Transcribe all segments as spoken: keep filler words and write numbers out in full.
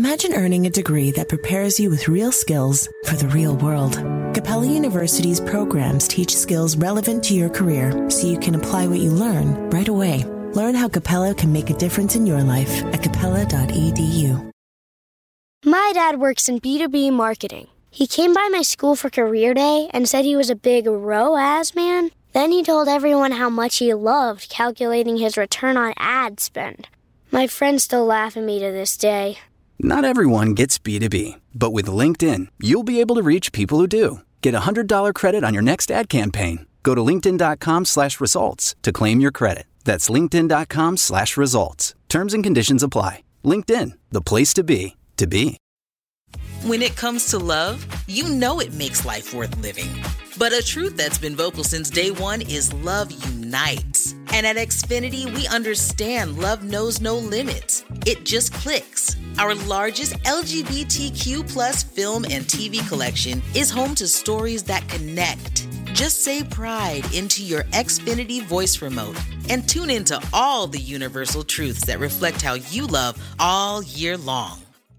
Imagine earning a degree that prepares you with real skills for the real world. Capella University's programs teach skills relevant to your career so you can apply what you learn right away. Learn how Capella can make a difference in your life at capella dot e d u. My dad works in B two B marketing. He came by my school for career day and said he was a big R O A S man. Then he told everyone how much he loved calculating his return on ad spend. My friends still laugh at me to this day. Not everyone gets B two B, but with LinkedIn, you'll be able to reach people who do. Get a one hundred dollars credit on your next ad campaign. Go to linkedin.com slash results to claim your credit. That's linkedin.com slash results. Terms and conditions apply. LinkedIn, the place to be, to be. When it comes to love, you know it makes life worth living. But a truth that's been vocal since day one is love unites. And at Xfinity, we understand love knows no limits. It just clicks. Our largest L G B T Q plus film and T V collection is home to stories that connect. Just say pride into your Xfinity voice remote and tune into all the universal truths that reflect how you love all year long.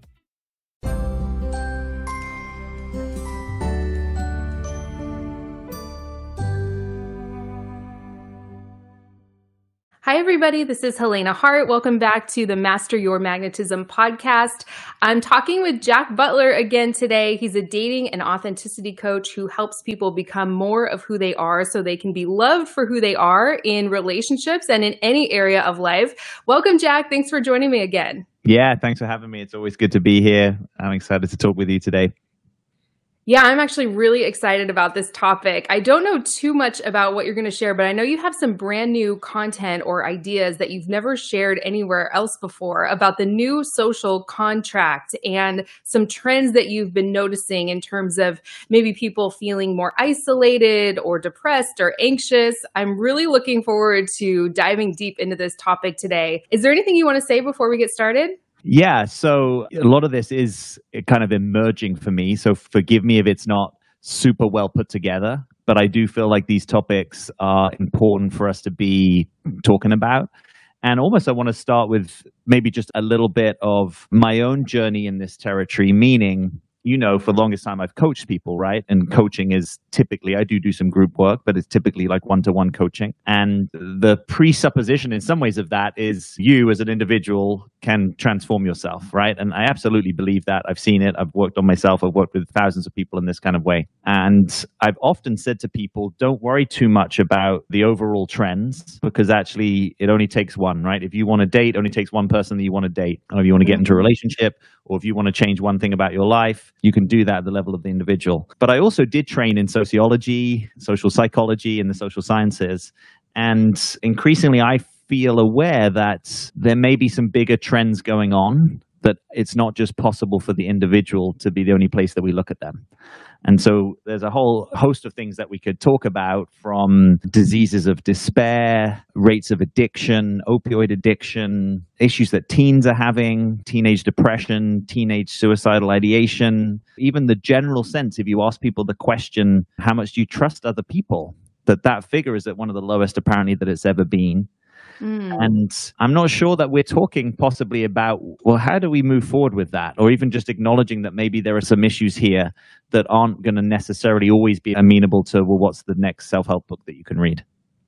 Hi, everybody. This is Helena Hart. Welcome back to the Master Your Magnetism podcast. I'm talking with Jack Butler again today. He's a dating and authenticity coach who helps people become more of who they are so they can be loved for who they are in relationships and in any area of life. Welcome, Jack. Thanks for joining me again. Yeah, thanks for having me. It's always good to be here. I'm excited to talk with you today. Yeah, I'm actually really excited about this topic. I don't know too much about what you're going to share, but I know you have some brand new content or ideas that you've never shared anywhere else before about the new social contract and some trends that you've been noticing in terms of maybe people feeling more isolated or depressed or anxious. I'm really looking forward to diving deep into this topic today. Is there anything you want to say before we get started? Yeah, so a lot of this is kind of emerging for me. So forgive me if it's not super well put together, but I do feel like these topics are important for us to be talking about. And almost I want to start with maybe just a little bit of my own journey in this territory, meaning, you know, for the longest time I've coached people, right? And coaching is typically, I do do some group work, but it's typically like one-to-one coaching. And the presupposition in some ways of that is you as an individual can transform yourself, right? And I absolutely believe that. I've seen it. I've worked on myself. I've worked with thousands of people in this kind of way. And I've often said to people, don't worry too much about the overall trends because actually it only takes one, right? If you want to date, it only takes one person that you want to date. Or if you want to get into a relationship, or if you want to change one thing about your life, you can do that at the level of the individual. But I also did train in sociology, social psychology, and the social sciences. And increasingly, I feel aware that there may be some bigger trends going on, that it's not just possible for the individual to be the only place that we look at them. And so there's a whole host of things that we could talk about, from diseases of despair, rates of addiction, opioid addiction, issues that teens are having, teenage depression, teenage suicidal ideation, even the general sense, if you ask people the question, how much do you trust other people? That that figure is at one of the lowest apparently that it's ever been. Mm. And I'm not sure that we're talking possibly about, well, how do we move forward with that? Or even just acknowledging that maybe there are some issues here that aren't going to necessarily always be amenable to, well, what's the next self-help book that you can read?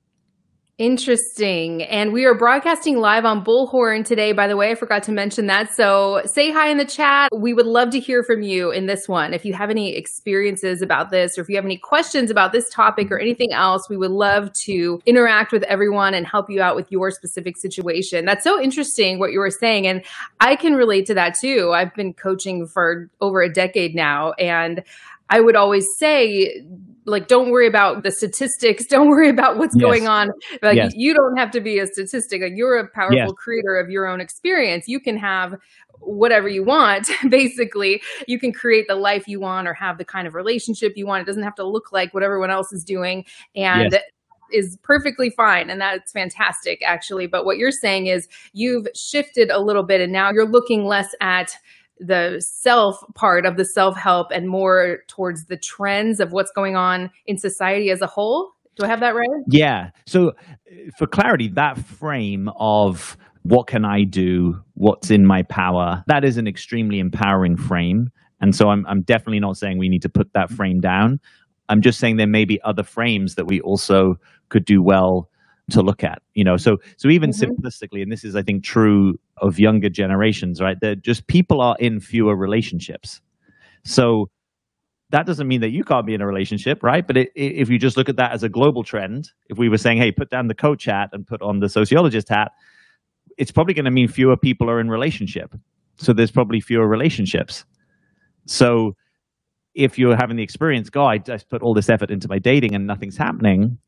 Interesting. And we are broadcasting live on Bullhorn today, by the way. I forgot to mention that. So say hi in the chat. We would love to hear from you in this one. If you have any experiences about this, or if you have any questions about this topic or anything else, we would love to interact with everyone and help you out with your specific situation. That's so interesting what you were saying. And I can relate to that too. I've been coaching for over a decade now. And I would always say, like, don't worry about the statistics. Don't worry about what's yes. going on. Like, yes. you don't have to be a statistic. Like, you're a powerful yes. creator of your own experience. You can have whatever you want. Basically, you can create the life you want or have the kind of relationship you want. It doesn't have to look like what everyone else is doing. And yes. is perfectly fine. And that's fantastic, actually. But what you're saying is you've shifted a little bit and now you're looking less at the self part of the self-help and more towards the trends of what's going on in society as a whole. Do I have that right? Yeah. So for clarity, that frame of what can I do? What's in my power? That is an extremely empowering frame. And so I'm, I'm definitely not saying we need to put that frame down. I'm just saying there may be other frames that we also could do well to look at, you know, so so even mm-hmm. simplistically, and this is, I think, true of younger generations, right? That just people are in fewer relationships. So that doesn't mean that you can't be in a relationship, right? But it, it, if you just look at that as a global trend, if we were saying, hey, put down the coach hat and put on the sociologist hat, it's probably going to mean fewer people are in relationship. So there's probably fewer relationships. So if you're having the experience, God, I just put all this effort into my dating and nothing's happening,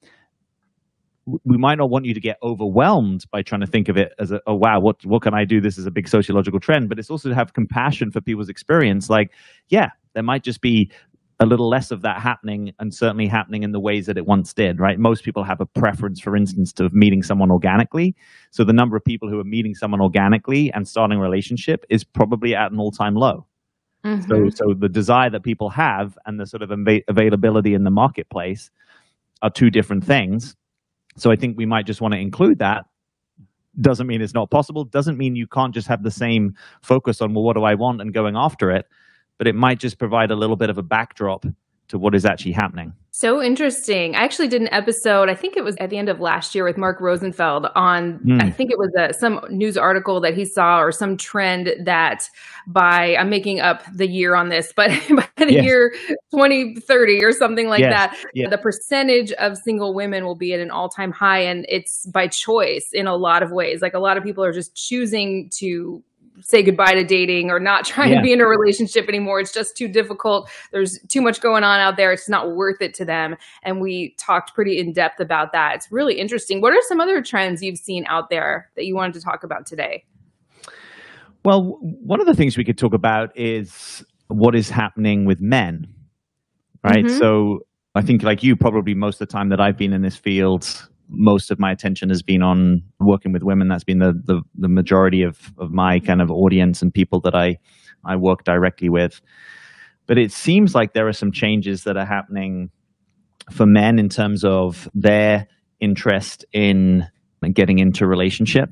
we might not want you to get overwhelmed by trying to think of it as a, oh, wow, what, what can I do? This is a big sociological trend. But it's also to have compassion for people's experience. Like, yeah, there might just be a little less of that happening, and certainly happening in the ways that it once did, right? Most people have a preference, for instance, to meeting someone organically. So the number of people who are meeting someone organically and starting a relationship is probably at an all-time low. Mm-hmm. So, so the desire that people have and the sort of av- availability in the marketplace are two different things. So I think we might just want to include that. Doesn't mean it's not possible. Doesn't mean you can't just have the same focus on, well, what do I want, and going after it. But it might just provide a little bit of a backdrop to what is actually happening. So interesting. I actually did an episode, I think it was at the end of last year, with Mark Rosenfeld on, mm. I think it was a, some news article that he saw, or some trend that by, I'm making up the year on this, but by the yes. year twenty thirty or something like yes. that, yes. the percentage of single women will be at an all-time high. And it's by choice in a lot of ways. Like, a lot of people are just choosing to say goodbye to dating, or not trying yeah. to be in a relationship anymore. It's just too difficult. There's too much going on out there. It's not worth it to them. And we talked pretty in depth about that. It's really interesting. What are some other trends you've seen out there that you wanted to talk about today? Well, one of the things we could talk about is what is happening with men, right? Mm-hmm. So I think, like you, probably most of the time that I've been in this field, most of my attention has been on working with women. That's been the the, the majority of, of my kind of audience and people that I, I work directly with. But it seems like there are some changes that are happening for men in terms of their interest in getting into a relationship.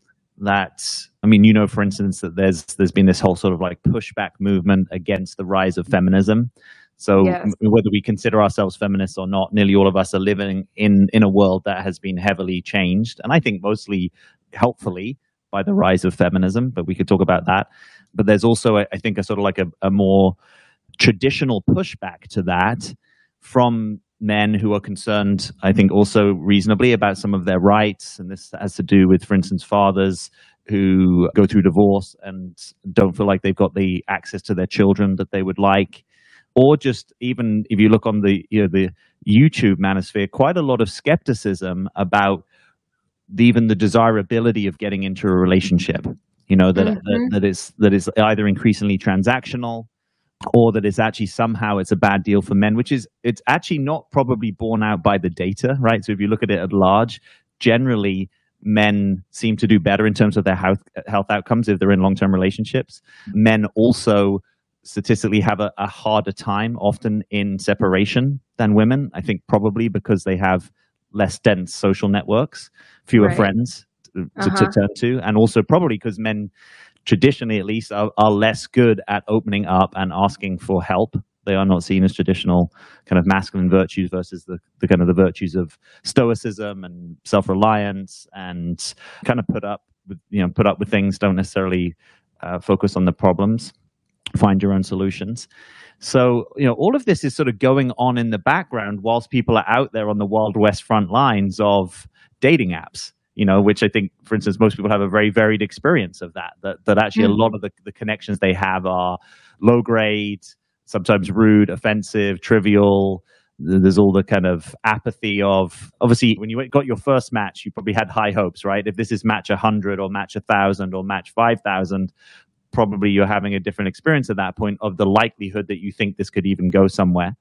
That, I mean, you know, for instance, that there's there's been this whole sort of like pushback movement against the rise of feminism. So yes. whether we consider ourselves feminists or not, nearly all of us are living in, in a world that has been heavily changed. And I think mostly helpfully by the rise of feminism, but we could talk about that. But there's also, I think, a sort of like a, a more traditional pushback to that from men who are concerned, I think, also reasonably about some of their rights. And this has to do with, for instance, fathers who go through divorce and don't feel like they've got the access to their children that they would like. Or just even if you look on the, you know, the YouTube manosphere, quite a lot of skepticism about the, even the desirability of getting into a relationship. You know, that, mm-hmm. that that is that is either increasingly transactional, or that is actually somehow it's a bad deal for men, which is it's actually not probably borne out by the data, right? So if you look at it at large, generally men seem to do better in terms of their health health outcomes if they're in long-term relationships. Men also statistically have a, a harder time often in separation than women. I think probably because they have less dense social networks, fewer right. friends to, uh-huh. to turn to, and also probably because men traditionally, at least, are, are less good at opening up and asking for help. They are not seen as traditional kind of masculine virtues versus the, the kind of the virtues of stoicism and self-reliance, and kind of put up with, you know, put up with things, don't necessarily uh, focus on the problems. Find your own solutions. So, you know, all of this is sort of going on in the background whilst people are out there on the Wild West front lines of dating apps, you know, which I think, for instance, most people have a very varied experience of that, that, that actually mm-hmm. a lot of the, the connections they have are low grade, sometimes rude, offensive, trivial. There's all the kind of apathy of, obviously, when you got your first match, you probably had high hopes, right? If this is match one hundred or match one thousand or match five thousand, probably you're having a different experience at that point of the likelihood that you think this could even go somewhere.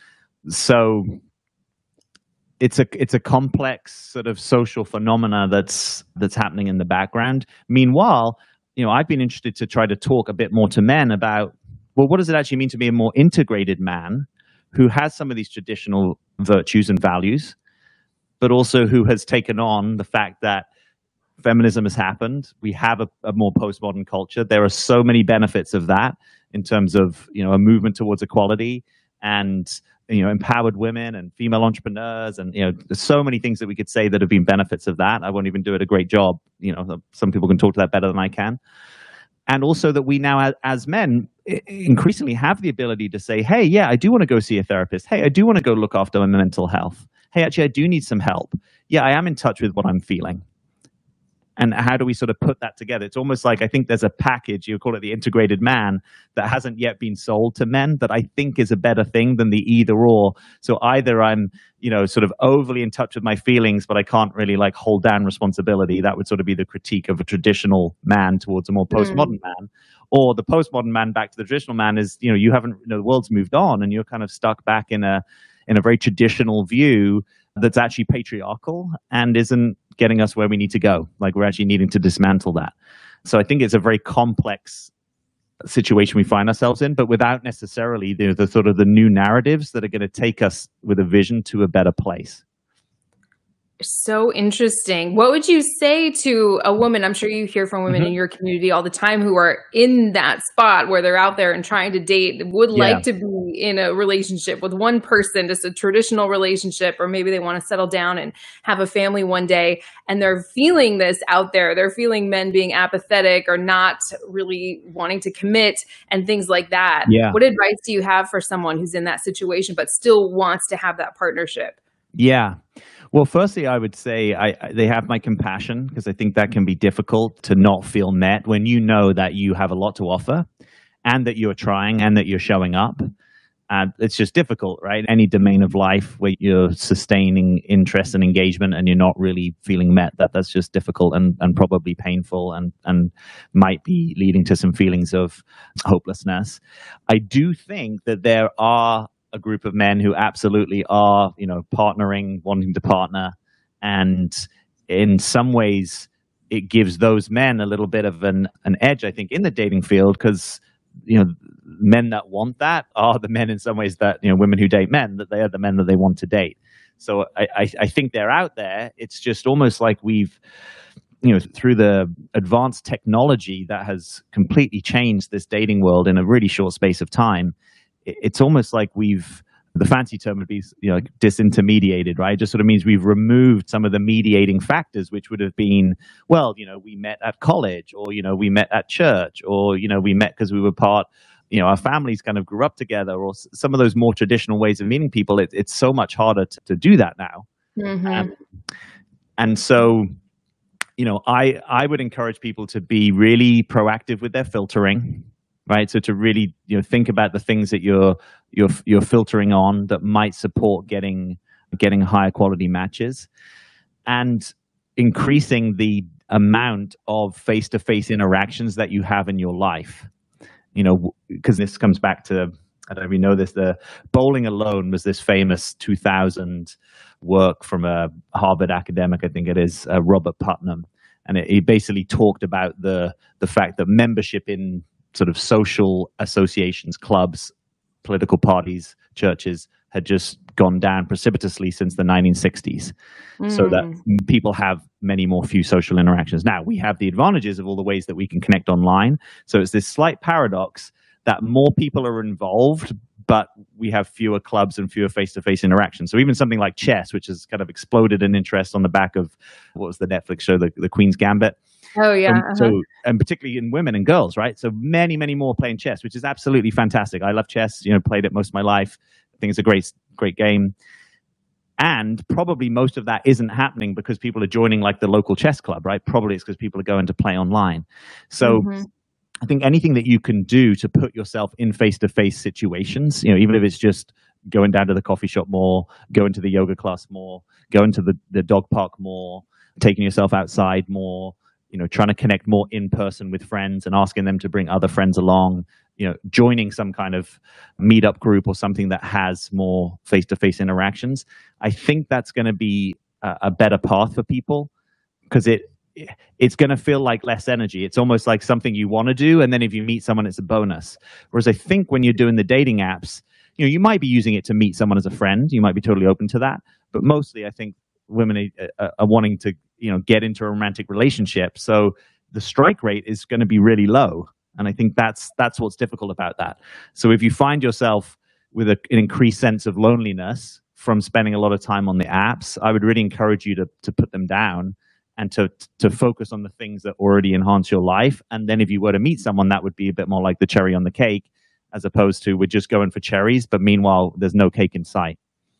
So it's a it's a complex sort of social phenomena that's that's happening in the background. Meanwhile, you know, I've been interested to try to talk a bit more to men about, well, what does it actually mean to be a more integrated man who has some of these traditional virtues and values, but also who has taken on the fact that feminism has happened. We have a, a more postmodern culture. There are so many benefits of that in terms of, you know, a movement towards equality and, you know, empowered women and female entrepreneurs. And, you know, there's so many things that we could say that have been benefits of that. I won't even do it a great job. You know, some people can talk to that better than I can. And also that we now, as, as men, increasingly have the ability to say, hey, yeah, I do want to go see a therapist. Hey, I do want to go look after my mental health. Hey, actually, I do need some help. Yeah, I am in touch with what I'm feeling. And how do we sort of put that together? It's almost like, I think there's a package, you call it the integrated man, that hasn't yet been sold to men that I think is a better thing than the either or. So either I'm, you know, sort of overly in touch with my feelings, but I can't really like hold down responsibility. That would sort of be the critique of a traditional man towards a more postmodern mm. man. Or the postmodern man back to the traditional man is, you know, you haven't, you know, the world's moved on and you're kind of stuck back in a, in a very traditional view that's actually patriarchal and isn't getting us where we need to go. Like we're actually needing to dismantle that. So I think it's a very complex situation we find ourselves in, but without necessarily the, the sort of the new narratives that are going to take us with a vision to a better place. So interesting. What would you say to a woman? I'm sure you hear from women mm-hmm. in your community all the time who are in that spot where they're out there and trying to date, would yeah. like to be in a relationship with one person, just a traditional relationship, or maybe they want to settle down and have a family one day. And they're feeling this out there. They're feeling men being apathetic or not really wanting to commit and things like that. Yeah. What advice do you have for someone who's in that situation, but still wants to have that partnership? Yeah. Well, firstly, I would say I, I, they have my compassion, because I think that can be difficult to not feel met when you know that you have a lot to offer and that you're trying and that you're showing up. Uh, it's just difficult, right? Any domain of life where you're sustaining interest and engagement and you're not really feeling met, that that's just difficult and, and probably painful and, and might be leading to some feelings of hopelessness. I do think that there are a group of men who absolutely are, you know, partnering, wanting to partner. And in some ways, it gives those men a little bit of an, an edge, I think, in the dating field, because, you know, men that want that are the men in some ways that, you know, women who date men, that they are the men that they want to date. So I, I, I think they're out there. It's just almost like we've, you know, through the advanced technology that has completely changed this dating world in a really short space of time. It's almost like we've, the fancy term would be, you know, like disintermediated, right? It just sort of means we've removed some of the mediating factors, which would have been, well, you know, we met at college, or, you know, we met at church, or, you know, we met because we were part, you know, our families kind of grew up together, or some of those more traditional ways of meeting people. It, it's so much harder to, to do that now. Mm-hmm. Um, and so, you know, I, I would encourage people to be really proactive with their filtering. Right, so to really, you know, think about the things that you're you're you're filtering on that might support getting getting higher quality matches, and increasing the amount of face-to-face interactions that you have in your life. You know, because this comes back to, I don't know if you know this, the Bowling Alone was this famous two thousand work from a Harvard academic, I think it is, uh, Robert Putnam, and it, it basically talked about the the fact that membership in sort of social associations, clubs, political parties, churches had just gone down precipitously since the nineteen sixties. Mm. So that people have many more few social interactions. Now, we have the advantages of all the ways that we can connect online. So it's this slight paradox that more people are involved, but we have fewer clubs and fewer face-to-face interactions. So even something like chess, which has kind of exploded in interest on the back of, what was the Netflix show, the, the Queen's Gambit. Oh, yeah. Um, uh-huh. So, and particularly in women and girls, right? So many, many more playing chess, which is absolutely fantastic. I love chess, you know, played it most of my life. I think it's a great, great game. And probably most of that isn't happening because people are joining like the local chess club, right? Probably it's because people are going to play online. So mm-hmm. I think anything that you can do to put yourself in face-to-face situations, you know, even if it's just going down to the coffee shop more, going to the yoga class more, going to the, the dog park more, taking yourself outside more, you know, trying to connect more in person with friends and asking them to bring other friends along, you know, joining some kind of meetup group or something that has more face-to-face interactions. I think that's going to be a, a better path for people, because it, it's going to feel like less energy. It's almost like something you want to do, and then if you meet someone, it's a bonus. Whereas I think when you're doing the dating apps, you know, you might be using it to meet someone as a friend. You might be totally open to that. But mostly I think women are, are wanting to you know, get into a romantic relationship. So the strike rate is going to be really low. And I think that's that's what's difficult about that. So if you find yourself with a, an increased sense of loneliness from spending a lot of time on the apps, I would really encourage you to to put them down and to to focus on the things that already enhance your life. And then if you were to meet someone, that would be a bit more like the cherry on the cake, as opposed to we're just going for cherries, but meanwhile, there's no cake in sight.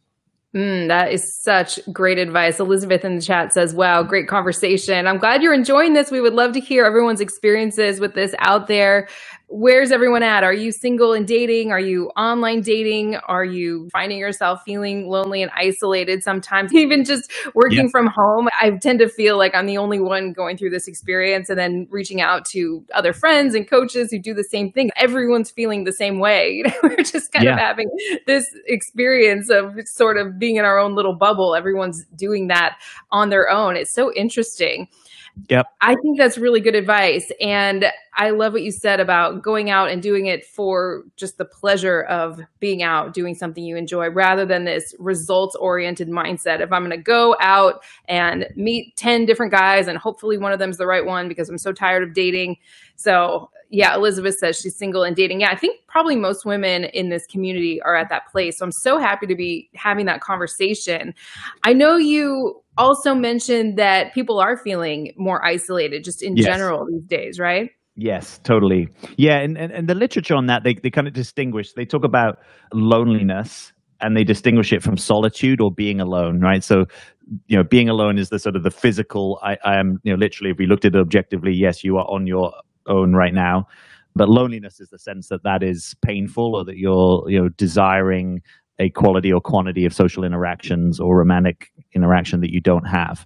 Mm, that is such great advice. Elizabeth in the chat says, wow, great conversation. I'm glad you're enjoying this. We would love to hear everyone's experiences with this out there. Where's everyone at? Are you single and dating? Are you online dating? Are you finding yourself feeling lonely and isolated sometimes? Even just working yeah. from home, I tend to feel like I'm the only one going through this experience, and then reaching out to other friends and coaches who do the same thing. Everyone's feeling the same way. We're just kind yeah. of having this experience of sort of being in our own little bubble. Everyone's doing that on their own. It's so interesting. Yep. I think that's really good advice. And I love what you said about going out and doing it for just the pleasure of being out, doing something you enjoy, rather than this results-oriented mindset. If I'm going to go out and meet ten different guys and hopefully one of them's the right one because I'm so tired of dating. So yeah, Elizabeth says she's single and dating. Yeah, I think probably most women in this community are at that place. So I'm so happy to be having that conversation. I know you also mentioned that people are feeling more isolated just in yes. general these days, right? Yes, totally. Yeah, and, and, and the literature on that, they, they kind of distinguish. They talk about loneliness and they distinguish it from solitude or being alone, right? So, you know, being alone is the sort of the physical, I, I am, you know, literally, if we looked at it objectively, yes, you are on your own right now. But loneliness is the sense that that is painful, or that you're, you know, desiring a quality or quantity of social interactions or romantic interaction that you don't have.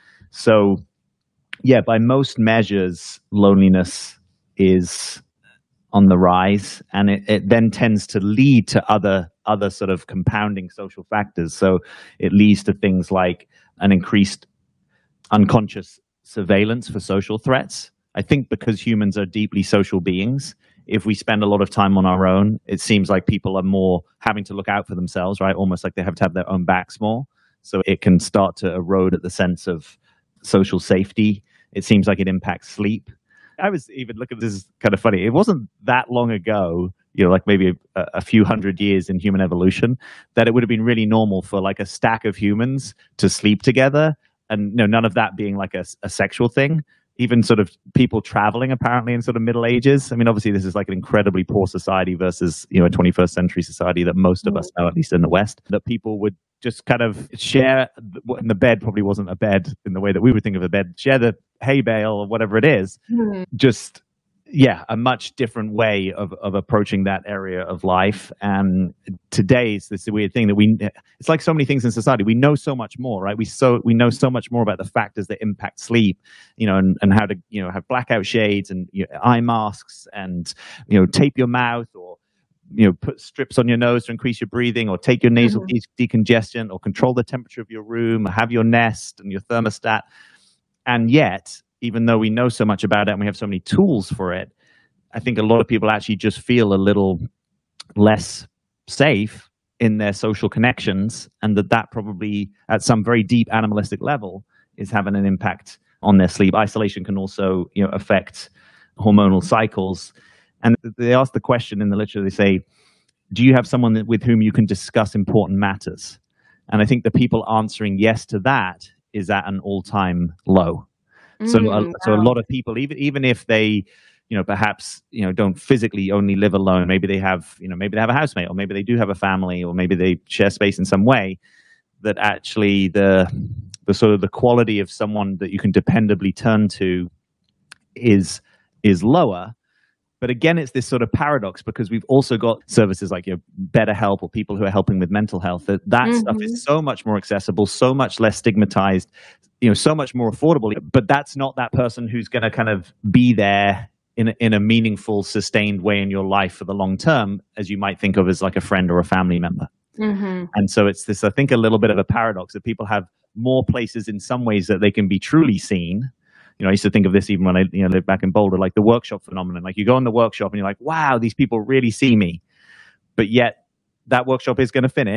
So, yeah, by most measures, loneliness is on the rise, and it, it then tends to lead to other other sort of compounding social factors. So it leads to things like an increased unconscious surveillance for social threats. I think because humans are deeply social beings, if we spend a lot of time on our own, it seems like people are more having to look out for themselves, right? Almost like they have to have their own backs more. So it can start to erode at the sense of social safety. It seems like it impacts sleep. I was even looking, this is kind of funny. It wasn't that long ago, you know, like maybe a, a few hundred years in human evolution, that it would have been really normal for like a stack of humans to sleep together. And you know, none of that being like a, a sexual thing. Even sort of people traveling apparently in sort of Middle Ages. I mean, obviously this is like an incredibly poor society versus, you know, a twenty-first century society that most of us know, at least in the West, that people would just kind of share, and the bed probably wasn't a bed in the way that we would think of a bed, share the hay bale or whatever it is. Mm-hmm. Just, yeah, a much different way of, of approaching that area of life. And today it's this weird thing that we, it's like so many things in society. We know so much more, right? We so we know so much more about the factors that impact sleep, you know, and, and how to, you know, have blackout shades and you know, eye masks and, you know, tape your mouth, or, you know, put strips on your nose to increase your breathing, or take your nasal mm-hmm. de- decongestion, or control the temperature of your room, or have your Nest and your thermostat. And yet, even though we know so much about it and we have so many tools for it, I think a lot of people actually just feel a little less safe in their social connections, and that that probably at some very deep animalistic level is having an impact on their sleep. Isolation can also, you know, affect hormonal cycles. And they ask the question in the literature, they say, do you have someone with whom you can discuss important matters? And I think the people answering yes to that is at an all-time low. So, mm, uh, wow. so a lot of people, even even if they, you know, perhaps, you know, don't physically only live alone, maybe they have, you know, maybe they have a housemate, or maybe they do have a family, or maybe they share space in some way, that actually the the sort of the quality of someone that you can dependably turn to is is lower. But again, it's this sort of paradox, because we've also got services like, you know, BetterHelp, or people who are helping with mental health. That that mm-hmm. stuff is so much more accessible, so much less stigmatized, you know, so much more affordable. But that's not that person who's going to kind of be there in a, in a meaningful, sustained way in your life for the long term, as you might think of as like a friend or a family member. Mm-hmm. And so it's this, I think, a little bit of a paradox that people have more places in some ways that they can be truly seen. You know, I used to think of this even when I, you know, lived back in Boulder, like the workshop phenomenon. Like you go in the workshop and you're like, wow, these people really see me. But yet that workshop is going to finish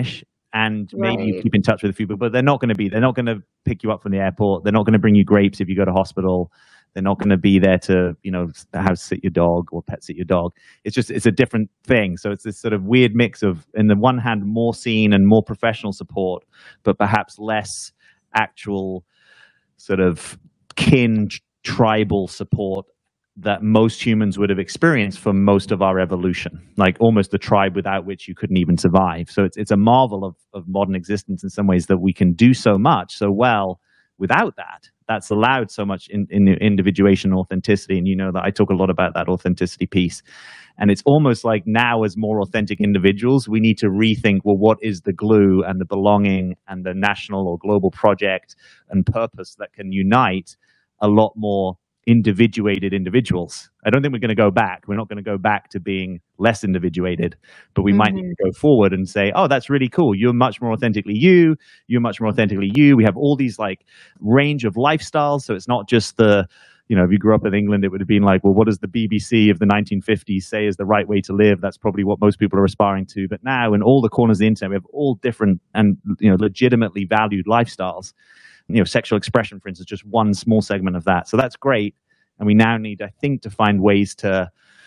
and maybe you Right. keep in touch with a few people, but they're not going to be, they're not going to pick you up from the airport. They're not going to bring you grapes if you go to hospital. They're not going to be there to, you know, house sit your dog or pet sit your dog. It's just, it's a different thing. So it's this sort of weird mix of, in the one hand, more seen and more professional support, but perhaps less actual sort of kin tribal support that most humans would have experienced for most of our evolution, like almost the tribe without which you couldn't even survive. So it's it's a marvel of, of modern existence in some ways that we can do so much so well without that. That's allowed so much in, in individuation and authenticity. And you know that I talk a lot about that authenticity piece. And it's almost like now, as more authentic individuals, we need to rethink, well, what is the glue and the belonging and the national or global project and purpose that can unite a lot more individuated individuals. I don't think we're going to go back. We're not going to go back to being less individuated, but we mm-hmm. might need to go forward and say, oh, that's really cool. You're much more authentically you. You're much more authentically you. We have all these like range of lifestyles. So it's not just the, you know, if you grew up in England, it would have been like, well, what does the B B C of the nineteen fifties say is the right way to live? That's probably what most people are aspiring to. But now in all the corners of the internet, we have all different and, you know, legitimately valued lifestyles. You know, sexual expression, for instance, just one small segment of that. So that's great. And we now need, I think, to find ways to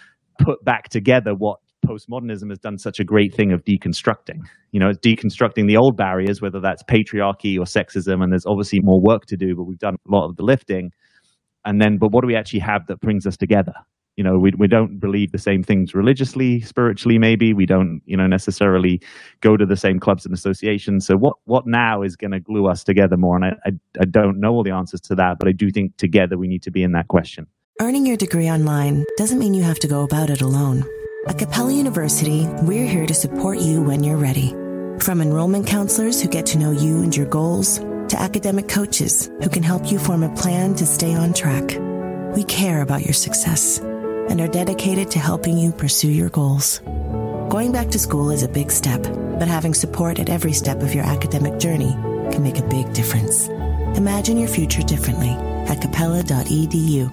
put back together what postmodernism has done such a great thing of deconstructing. You know, it's deconstructing the old barriers, whether that's patriarchy or sexism. And there's obviously more work to do, but we've done a lot of the lifting. And then, but what do we actually have that brings us together? You know, we we don't believe the same things religiously, spiritually, maybe. We don't, you know, necessarily go to the same clubs and associations. So what what now is going to glue us together more? And I, I I don't know all the answers to that, but I do think together we need to be in that question. Earning your degree online doesn't mean you have to go about it alone. At Capella University, we're here to support you when you're ready. From enrollment counselors who get to know you and your goals, to academic coaches who can help you form a plan to stay on track. We care about your success and are dedicated to helping you pursue your goals. Going back to school is a big step, but having support at every step of your academic journey can make a big difference. Imagine your future differently at capella dot e d u.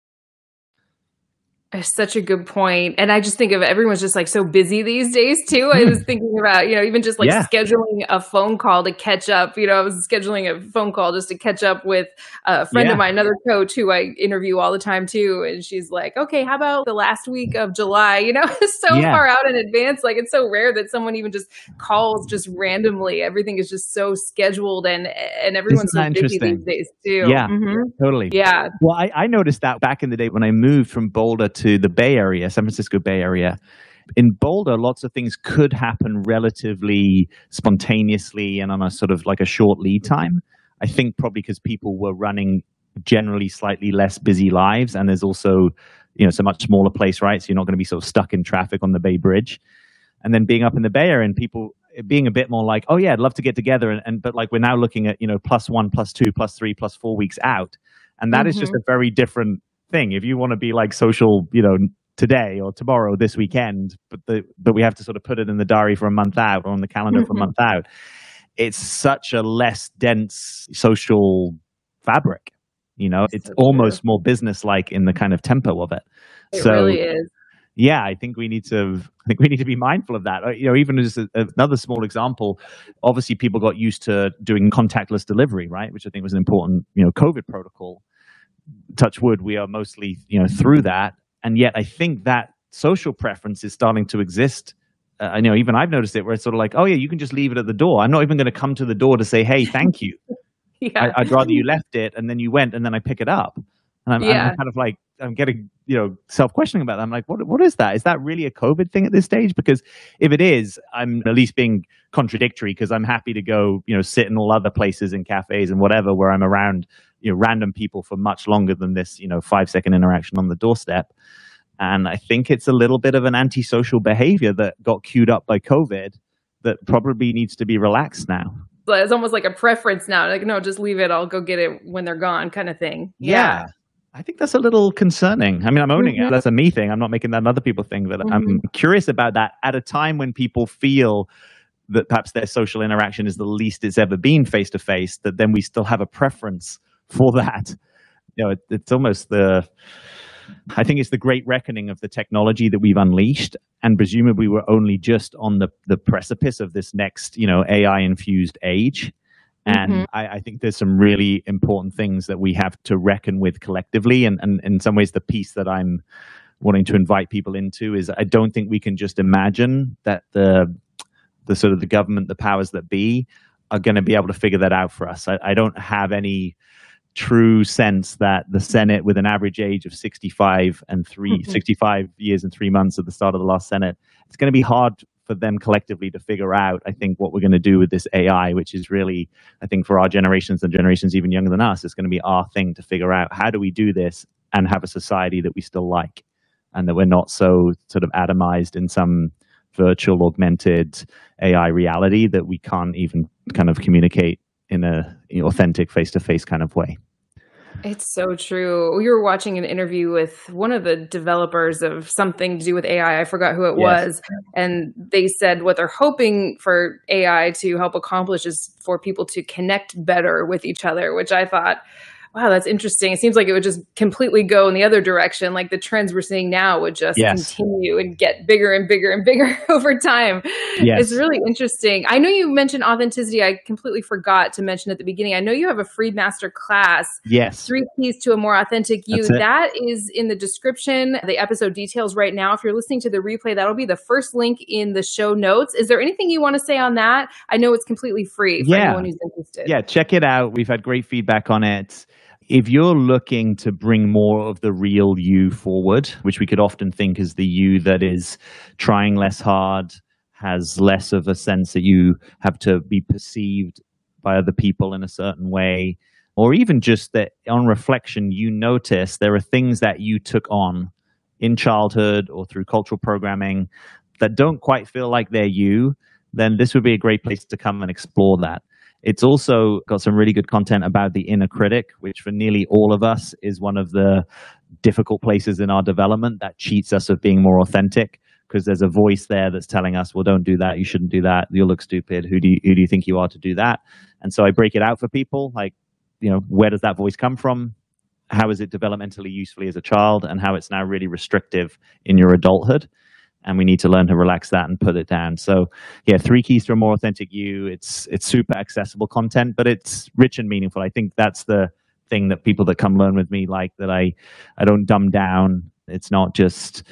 Such a good point. And I just think of everyone's just like so busy these days too. I was thinking about, you know, even just like yeah. scheduling a phone call to catch up. You know, I was scheduling a phone call just to catch up with a friend yeah. of mine, another coach who I interview all the time too. And she's like, okay, how about the last week of July? You know, it's so yeah. far out in advance. Like it's so rare that someone even just calls just randomly. Everything is just so scheduled and and everyone's so busy these days too. Yeah, mm-hmm. totally. Yeah. Well, I, I noticed that back in the day when I moved from Boulder to to the Bay Area, San Francisco Bay Area. In Boulder, lots of things could happen relatively spontaneously and on a sort of like a short lead time. I think probably because people were running generally slightly less busy lives, and there's also, you know, it's a much smaller place, right? So you're not going to be sort of stuck in traffic on the Bay Bridge. And then being up in the Bay Area and people being a bit more like, oh yeah, I'd love to get together. And, and but like we're now looking at, you know, plus one, plus two, plus three, plus four weeks out. And that mm-hmm. is just a very different thing. If you want to be like social, you know, today or tomorrow, this weekend, but the but we have to sort of put it in the diary for a month out or on the calendar mm-hmm. for a month out. It's such a less dense social fabric, you know. It's so almost true. More business-like in the kind of tempo of it. It so, really is. Yeah, I think we need to. I think we need to be mindful of that. You know, even as a, another small example, obviously people got used to doing contactless delivery, right? Which I think was an important, you know, COVID protocol. Touch wood, we are mostly, you know, through that, and yet I think that social preference is starting to exist. Uh, I know even I've noticed it, where it's sort of like, oh yeah, you can just leave it at the door. I'm not even going to come to the door to say, hey, thank you. yeah. I, I'd rather you left it and then you went and then I pick it up. And I'm, yeah. I'm kind of like, I'm getting, you know, self-questioning about that. I'm like, what, what is that? Is that really a COVID thing at this stage? Because if it is, I'm at least being contradictory, because I'm happy to go, you know, sit in all other places in cafes and whatever, where I'm around, you know, random people for much longer than this, you know, five second interaction on the doorstep. And I think it's a little bit of an antisocial behavior that got queued up by COVID that probably needs to be relaxed now. It's almost like a preference now. Like, no, just leave it. I'll go get it when they're gone, kind of thing. Yeah. yeah. I think that's a little concerning. I mean, I'm owning mm-hmm. it. That's a me thing. I'm not making that an other people thing. But mm-hmm. I'm curious about that at a time when people feel that perhaps their social interaction is the least it's ever been face to face, that then we still have a preference for that. You know, it, it's almost the, I think it's the great reckoning of the technology that we've unleashed, and presumably we're only just on the, the precipice of this next, you know, A I-infused age. And mm-hmm. I, I think there's some really important things that we have to reckon with collectively. And, and in some ways, the piece that I'm wanting to invite people into is I don't think we can just imagine that the the sort of the government, the powers that be, are going to be able to figure that out for us. I, I don't have any true sense that the Senate, with an average age of sixty-five and three, mm-hmm. sixty-five years and three months at the start of the last Senate, it's going to be hard for them collectively to figure out, I think, what we're going to do with this A I, which is really, I think, for our generations and generations even younger than us, it's going to be our thing to figure out how do we do this and have a society that we still like, and that we're not so sort of atomized in some virtual augmented A I reality that we can't even kind of communicate in a you know, authentic face-to-face kind of way. It's so true. We were watching an interview with one of the developers of something to do with A I. I forgot who it yes. was. And they said what they're hoping for A I to help accomplish is for people to connect better with each other, which I thought, wow, that's interesting. It seems like it would just completely go in the other direction. Like the trends we're seeing now would just yes. continue and get bigger and bigger and bigger over time. Yes. It's really interesting. I know you mentioned authenticity. I completely forgot to mention at the beginning. I know you have a free master class. Yes. Three keys to a more authentic you. That is in the description, the episode details right now. If you're listening to the replay, that'll be the first link in the show notes. Is there anything you want to say on that? I know it's completely free for yeah. anyone who's interested. Yeah, check it out. We've had great feedback on it. If you're looking to bring more of the real you forward, which we could often think is the you that is trying less hard, has less of a sense that you have to be perceived by other people in a certain way, or even just that on reflection, you notice there are things that you took on in childhood or through cultural programming that don't quite feel like they're you, then this would be a great place to come and explore that. It's also got some really good content about the inner critic, which for nearly all of us is one of the difficult places in our development that cheats us of being more authentic, because there's a voice there that's telling us, well, don't do that. You shouldn't do that. You'll look stupid. Who do you, who do you think you are to do that? And so I break it out for people. Like, you know, where does that voice come from? How is it developmentally useful as a child, and how it's now really restrictive in your adulthood? And we need to learn to relax that and put it down. So yeah, three keys to a more authentic you. It's it's super accessible content, but it's rich and meaningful. I think that's the thing that people that come learn with me like, that I, I don't dumb down. It's not just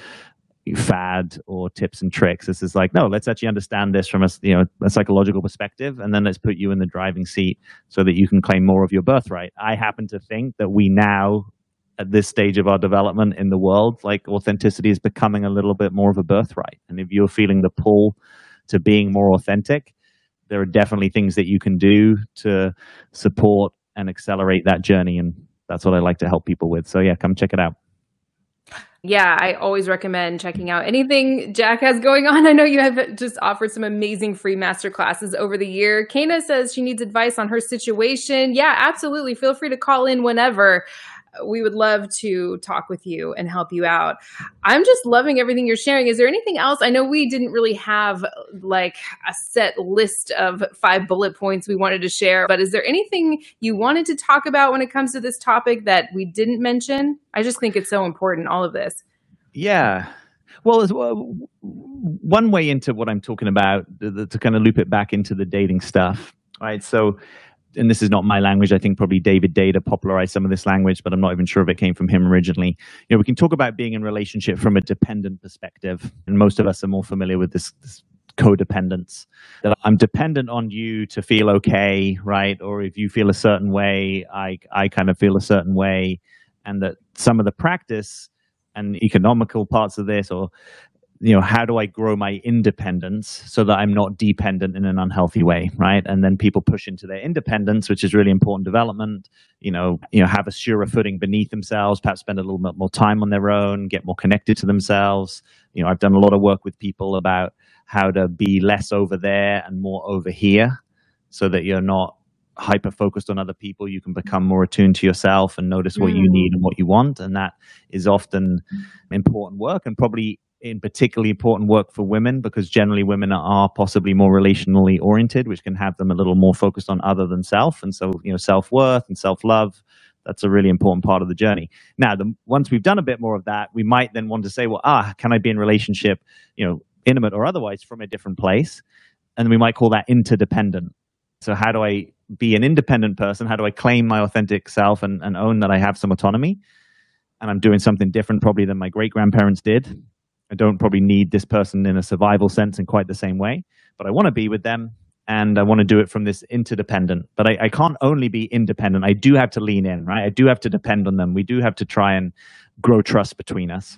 fad or tips and tricks. This is like, no, let's actually understand this from a, you know, a psychological perspective, and then let's put you in the driving seat so that you can claim more of your birthright. I happen to think that we now, at this stage of our development in the world, like authenticity is becoming a little bit more of a birthright. And if you're feeling the pull to being more authentic, there are definitely things that you can do to support and accelerate that journey. And that's what I like to help people with. So yeah, come check it out. Yeah, I always recommend checking out anything Jack has going on. I know you have just offered some amazing free masterclasses over the year. Kana says she needs advice on her situation. Yeah, absolutely. Feel free to call in whenever. We would love to talk with you and help you out. I'm just loving everything you're sharing. Is there anything else? I know we didn't really have like a set list of five bullet points we wanted to share, but is there anything you wanted to talk about when it comes to this topic that we didn't mention? I just think it's so important, all of this. Yeah. Well, as well, one way into what I'm talking about, the, the, to kind of loop it back into the dating stuff, right? So, and this is not my language. I think probably David Data popularized some of this language, but I'm not even sure if it came from him originally. You know, we can talk about being in relationship from a dependent perspective, and most of us are more familiar with this, this codependence, that I'm dependent on you to feel okay, right? Or if you feel a certain way, I I kind of feel a certain way, and that some of the practice and economical parts of this, or you know, how do I grow my independence so that I'm not dependent in an unhealthy way, right? And then people push into their independence, which is really important development, you know, you know, have a surer footing beneath themselves, perhaps spend a little bit more time on their own, get more connected to themselves. You know, I've done a lot of work with people about how to be less over there and more over here so that you're not hyper focused on other people. You can become more attuned to yourself and notice what mm. you need and what you want. And that is often important work, and probably in particularly important work for women, because generally women are possibly more relationally oriented, which can have them a little more focused on other than self. And so, you know, self-worth and self-love, That's a really important part of the journey. Now, the, once we've done a bit more of that, we might then want to say, well, ah, can I be in relationship, you know, intimate or otherwise, from a different place? And we might call that interdependent. So how do I be an independent person? How do I claim my authentic self and, and own that I have some autonomy? And I'm doing something different probably than my great-grandparents did. I don't probably need this person in a survival sense in quite the same way, but I want to be with them, and I want to do it from this interdependent. But I, I can't only be independent. I do have to lean in, right? I do have to depend on them. We do have to try and grow trust between us.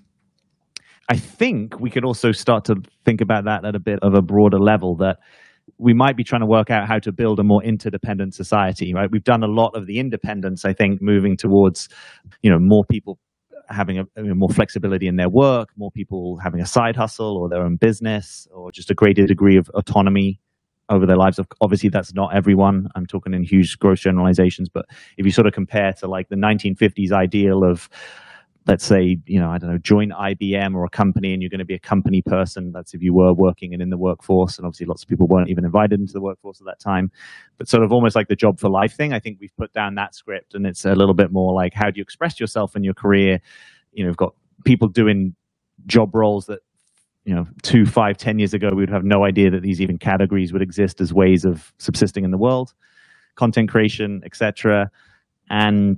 I think we could also start to think about that at a bit of a broader level, that we might be trying to work out how to build a more interdependent society, right? We've done a lot of the independence, I think, moving towards, you know, more people having a, you know, more flexibility in their work, more people having a side hustle or their own business, or just a greater degree of autonomy over their lives. Obviously, that's not everyone. I'm talking in huge gross generalizations, but if you sort of compare to like the nineteen fifties ideal of, let's say, you know, I don't know, join I B M or a company and you're going to be a company person. That's if you were working and in the workforce. And obviously lots of people weren't even invited into the workforce at that time. But sort of almost like the job for life thing. I think we've put down that script, and it's a little bit more like, how do you express yourself in your career? You know, we've got people doing job roles that, you know, two, five, ten years ago, we would have no idea that these even categories would exist as ways of subsisting in the world, content creation, et cetera. And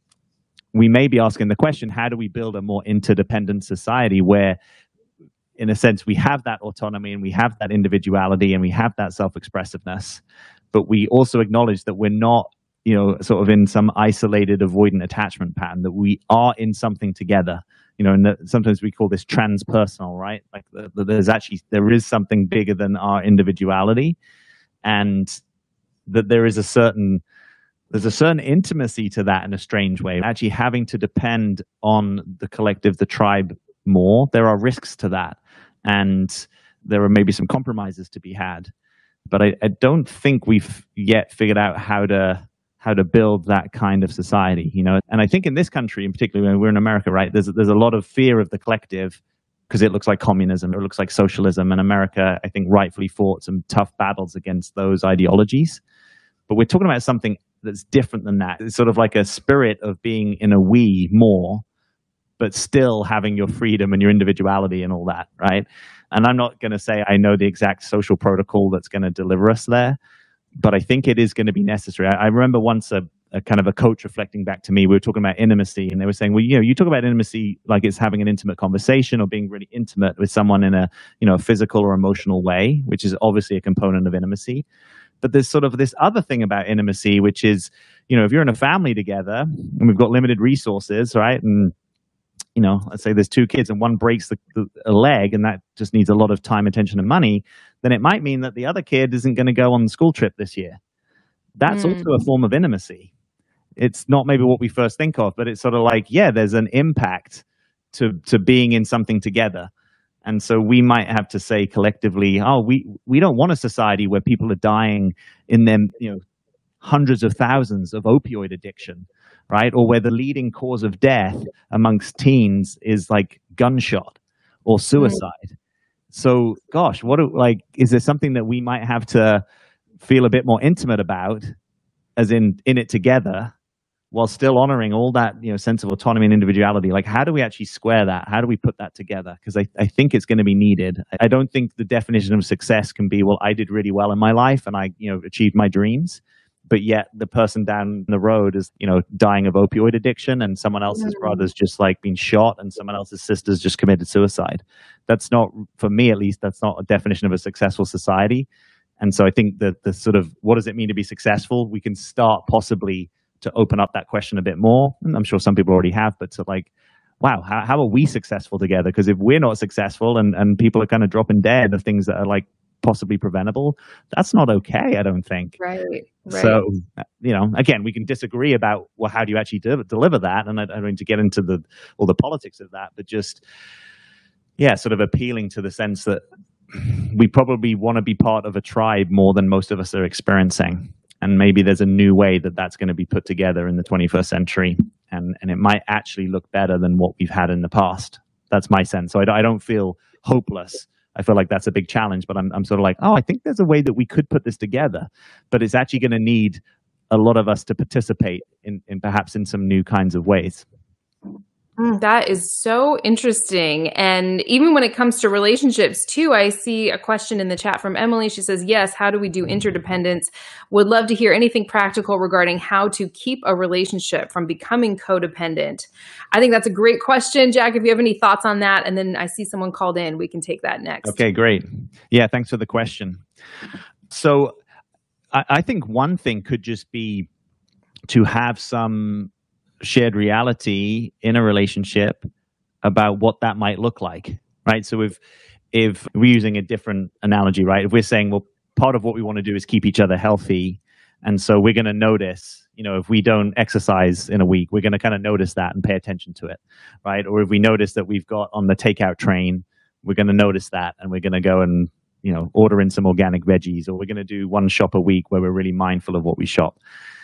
we may be asking the question, how do we build a more interdependent society where, in a sense, we have that autonomy and we have that individuality and we have that self-expressiveness, but we also acknowledge that we're not, you know, sort of in some isolated avoidant attachment pattern, that we are in something together, you know, and that sometimes we call this transpersonal, right? Like the, the, there's actually, there is something bigger than our individuality, and that there is a certain, there's a certain intimacy to that in a strange way. Actually having to depend on the collective, the tribe more, there are risks to that. And there are maybe some compromises to be had. But I, I don't think we've yet figured out how to how to build that kind of society, you know. And I think in this country, in particular, when we're in America, right, there's there's a lot of fear of the collective because it looks like communism, it looks like socialism. And America, I think, rightfully fought some tough battles against those ideologies. But we're talking about something that's different than that. It's sort of like a spirit of being in a we more, but still having your freedom and your individuality and all that, right? And I'm not going to say I know the exact social protocol that's going to deliver us there, but I think it is going to be necessary. I, I remember once a, a kind of a coach reflecting back to me, we were talking about intimacy, and they were saying, well, you know, you talk about intimacy like it's having an intimate conversation or being really intimate with someone in a, you know, physical or emotional way, which is obviously a component of intimacy. But there's sort of this other thing about intimacy, which is, you know, if you're in a family together and we've got limited resources, right? And, you know, let's say there's two kids and one breaks the, the, a leg, and that just needs a lot of time, attention, and money, then it might mean that the other kid isn't going to go on the school trip this year. That's mm. also a form of intimacy. It's not maybe what we first think of, but it's sort of like, yeah, there's an impact to to being in something together. And so we might have to say collectively, oh, we, we don't want a society where people are dying in them, you know, hundreds of thousands of opioid addiction, right? Or where the leading cause of death amongst teens is like gunshot or suicide. Mm. So, gosh, what do, like, is there something that we might have to feel a bit more intimate about, as in in it together, while still honoring all that, you know, sense of autonomy and individuality? Like, how do we actually square that? How do we put that together? Because I, I think it's going to be needed. I don't think the definition of success can be, well, I did really well in my life and I, you know, achieved my dreams, but yet the person down the road is, you know, dying of opioid addiction, and someone else's mm-hmm. brother's just like been shot, and someone else's sister's just committed suicide. That's not, for me at least, that's not a definition of a successful society. And so I think that the sort of, what does it mean to be successful? We can start possibly to open up that question a bit more. And I'm sure some people already have, but to like, wow, how, how are we successful together? Because if we're not successful and, and people are kind of dropping dead of things that are like possibly preventable, that's not okay, I don't think. Right. right. So, you know, again, we can disagree about, well, how do you actually de- deliver that? And I, I don't need to get into the all the politics of that, but just, yeah, sort of appealing to the sense that we probably want to be part of a tribe more than most of us are experiencing. And maybe there's a new way that that's going to be put together in the twenty-first century. And, and it might actually look better than what we've had in the past. That's my sense. So I, I don't feel hopeless. I feel like that's a big challenge, but I'm, I'm sort of like, oh, I think there's a way that we could put this together. But it's actually going to need a lot of us to participate in, in perhaps in some new kinds of ways. Mm, that is so interesting. And even when it comes to relationships too, I see a question in the chat from Emily. She says, yes, how do we do interdependence? Would love to hear anything practical regarding how to keep a relationship from becoming codependent. I think that's a great question. Jack, if you have any thoughts on that, and then I see someone called in, we can take that next. Okay, great. Yeah, thanks for the question. So I, I think one thing could just be to have some shared reality in a relationship about what that might look like, right? So if if we're using a different analogy, right? If we're saying, well, part of what we want to do is keep each other healthy, and so we're going to notice, you know, if we don't exercise in a week, we're going to kind of notice that and pay attention to it, right? Or if we notice that we've got on the takeout train, we're going to notice that, and we're going to go and, you know, order in some organic veggies, or we're going to do one shop a week where we're really mindful of what we shop.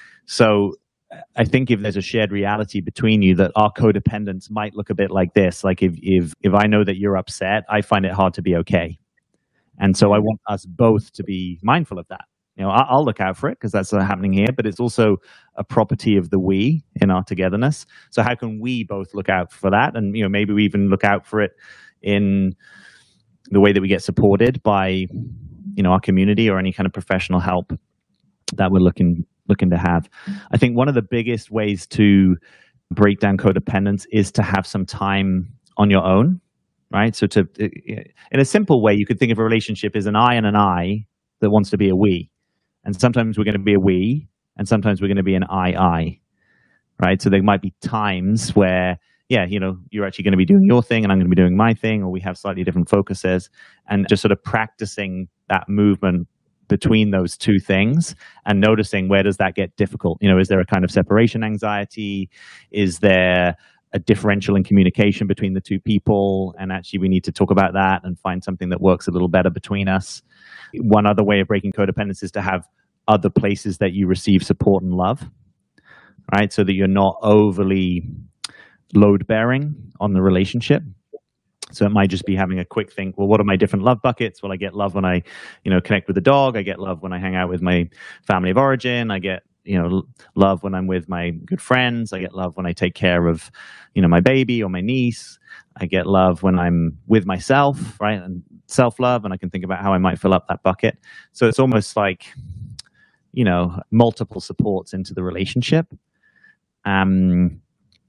So I think if there's a shared reality between you, that our codependence might look a bit like this. Like if if if I know that you're upset, I find it hard to be okay. And so I want us both to be mindful of that. You know, I'll look out for it because that's happening here, but it's also a property of the we in our togetherness. So how can we both look out for that? And, you know, maybe we even look out for it in the way that we get supported by, you know, our community or any kind of professional help that we're looking looking to have. I think one of the biggest ways to break down codependence is to have some time on your own, right? So to, in a simple way, you could think of a relationship as an I and an I that wants to be a we. And sometimes we're going to be a we, and sometimes we're going to be an I, I, right? So there might be times where, yeah, you know, you're actually going to be doing your thing and I'm going to be doing my thing, or we have slightly different focuses, and just sort of practicing that movement between those two things and noticing where does that get difficult. You know, is there a kind of separation anxiety? Is there a differential in communication between the two people? And actually we need to talk about that and find something that works a little better between us. One other way of breaking codependence is to have other places that you receive support and love, right? So that you're not overly load bearing on the relationship. So it might just be having a quick think, well, what are my different love buckets? Well, I get love when I, you know, connect with the dog. I get love when I hang out with my family of origin. I get, you know, love when I'm with my good friends. I get love when I take care of, you know, my baby or my niece. I get love when I'm with myself, right? And self-love, and I can think about how I might fill up that bucket. So it's almost like, you know, multiple supports into the relationship. Um,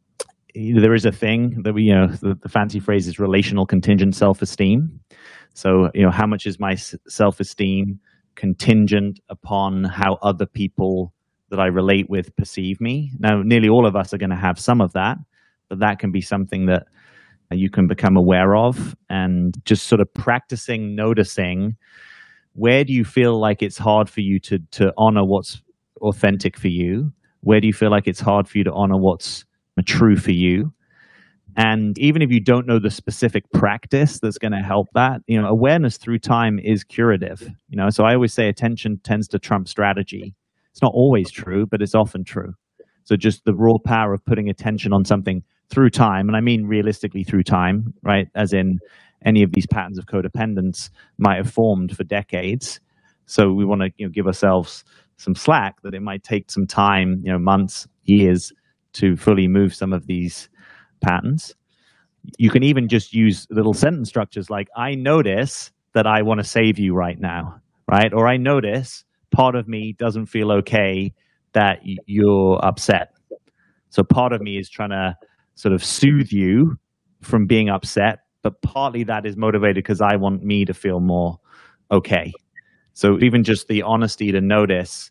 There is a thing that we, you know, the, the fancy phrase is relational contingent self-esteem. So, you know, how much is my self-esteem contingent upon how other people that I relate with perceive me? Now, nearly all of us are going to have some of that, but that can be something that you can become aware of, and just sort of practicing noticing, where do you feel like it's hard for you to to honor what's authentic for you? Where do you feel like it's hard for you to honor what's true for you? And even if you don't know the specific practice that's going to help that, you know, awareness through time is curative. You know, so I always say attention tends to trump strategy. It's not always true, but it's often true. So just the raw power of putting attention on something through time, and I mean realistically through time, right? As in any of these patterns of codependence might have formed for decades. So we want to, you know, give ourselves some slack that it might take some time, you know, months, years, to fully move some of these patterns. You can even just use little sentence structures like, I notice that I want to save you right now, right? Or I notice part of me doesn't feel okay that you're upset. So part of me is trying to sort of soothe you from being upset, but partly that is motivated because I want me to feel more okay. So even just the honesty to notice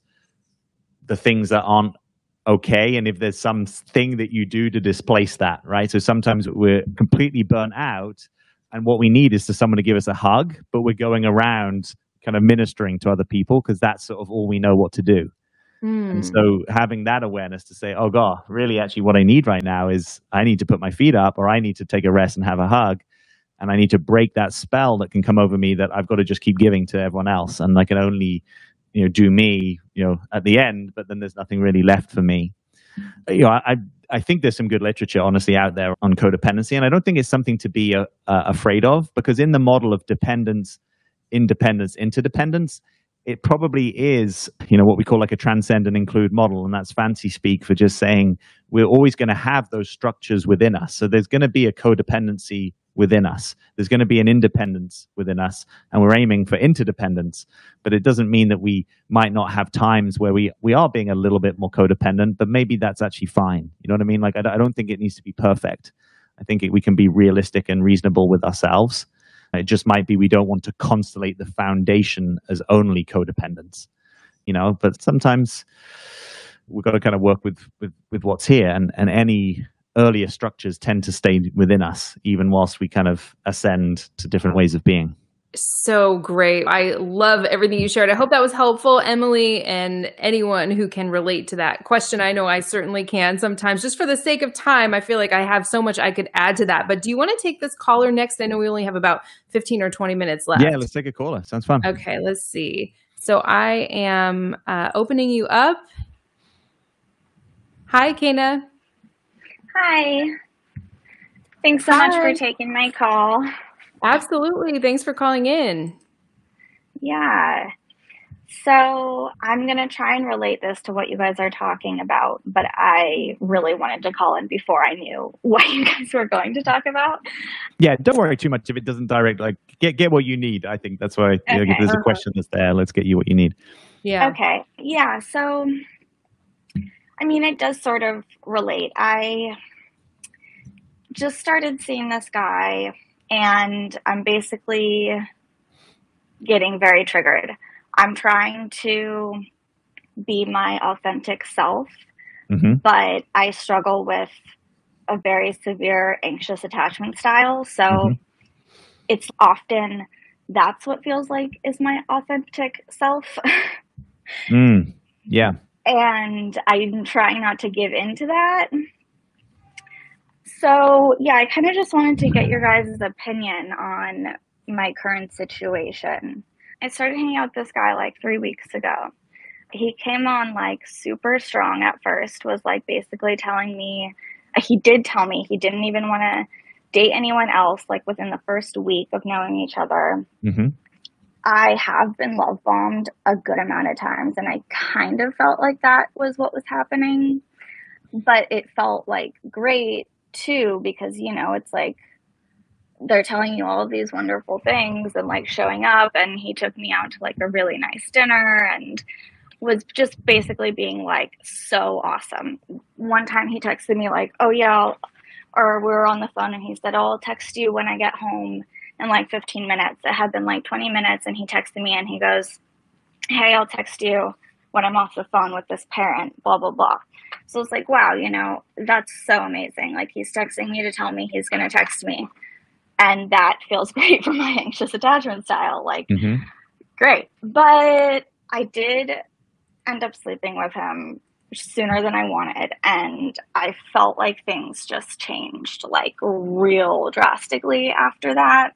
the things that aren't okay, and if there's something that you do to displace that, right? So sometimes we're completely burnt out, and what we need is for someone to give us a hug, but we're going around kind of ministering to other people because that's sort of all we know what to do. Mm. And so having that awareness to say, oh God, really actually what I need right now is I need to put my feet up, or I need to take a rest and have a hug, and I need to break that spell that can come over me that I've got to just keep giving to everyone else, and I can only, you know, do me, you know, at the end, but then there's nothing really left for me. You know, I I think there's some good literature, honestly, out there on codependency, and I don't think it's something to be uh, uh, afraid of, because in the model of dependence, independence, interdependence, it probably is, you know, what we call like a transcend and include model. And that's fancy speak for just saying we're always going to have those structures within us. So there's going to be a codependency within us. There's going to be an independence within us, and we're aiming for interdependence. But it doesn't mean that we might not have times where we, we are being a little bit more codependent, but maybe that's actually fine. You know what I mean? Like, I, I don't think it needs to be perfect. I think it, we can be realistic and reasonable with ourselves. It just might be we don't want to constellate the foundation as only codependence, you know, but sometimes we've got to kind of work with, with, with what's here, and, and any earlier structures tend to stay within us, even whilst we kind of ascend to different ways of being. So great. I love everything you shared. I hope that was helpful, Emily, and anyone who can relate to that question. I know I certainly can sometimes. Just for the sake of time, I feel like I have so much I could add to that. But do you want to take this caller next? I know we only have about fifteen or twenty minutes left. Yeah, let's take a caller. Sounds fun. Okay, let's see. So I am uh, opening you up. Hi, Kana. Hi. Thanks so Hi. much for taking my call. Absolutely. Thanks for calling in. Yeah. So I'm going to try and relate this to what you guys are talking about, but I really wanted to call in before I knew what you guys were going to talk about. Yeah, don't worry too much if it doesn't direct. Like, get get what you need. I think that's why, you know, Okay. if there's a question that's there, let's get you what you need. Yeah. Okay. Yeah. So, I mean, it does sort of relate. I just started seeing this guy, and I'm basically getting very triggered. I'm trying to be my authentic self, Mm-hmm. but I struggle with a very severe anxious attachment style. So Mm-hmm. it's often that's what feels like is my authentic self. Mm, yeah. And I'm trying not to give into that. So, yeah, I kind of just wanted to get your guys' opinion on my current situation. I started hanging out with this guy like three weeks ago. He came on like super strong at first, was like basically telling me, he did tell me he didn't even want to date anyone else like within the first week of knowing each other. Mm-hmm. I have been love bombed a good amount of times, and I kind of felt like that was what was happening, but it felt like great too, because, you know, it's like they're telling you all of these wonderful things and like showing up, and he took me out to like a really nice dinner and was just basically being like so awesome. One time he texted me like, oh yeah, I'll, or we were on the phone and he said, oh, I'll text you when I get home in like fifteen minutes. It had been like twenty minutes, and he texted me and he goes, hey, I'll text you when I'm off the phone with this parent, blah, blah, blah. So it's like, wow, you know, that's so amazing. Like, he's texting me to tell me he's going to text me. And that feels great for my anxious attachment style. Like, Mm-hmm. great. But I did end up sleeping with him sooner than I wanted. And I felt like things just changed like real drastically after that.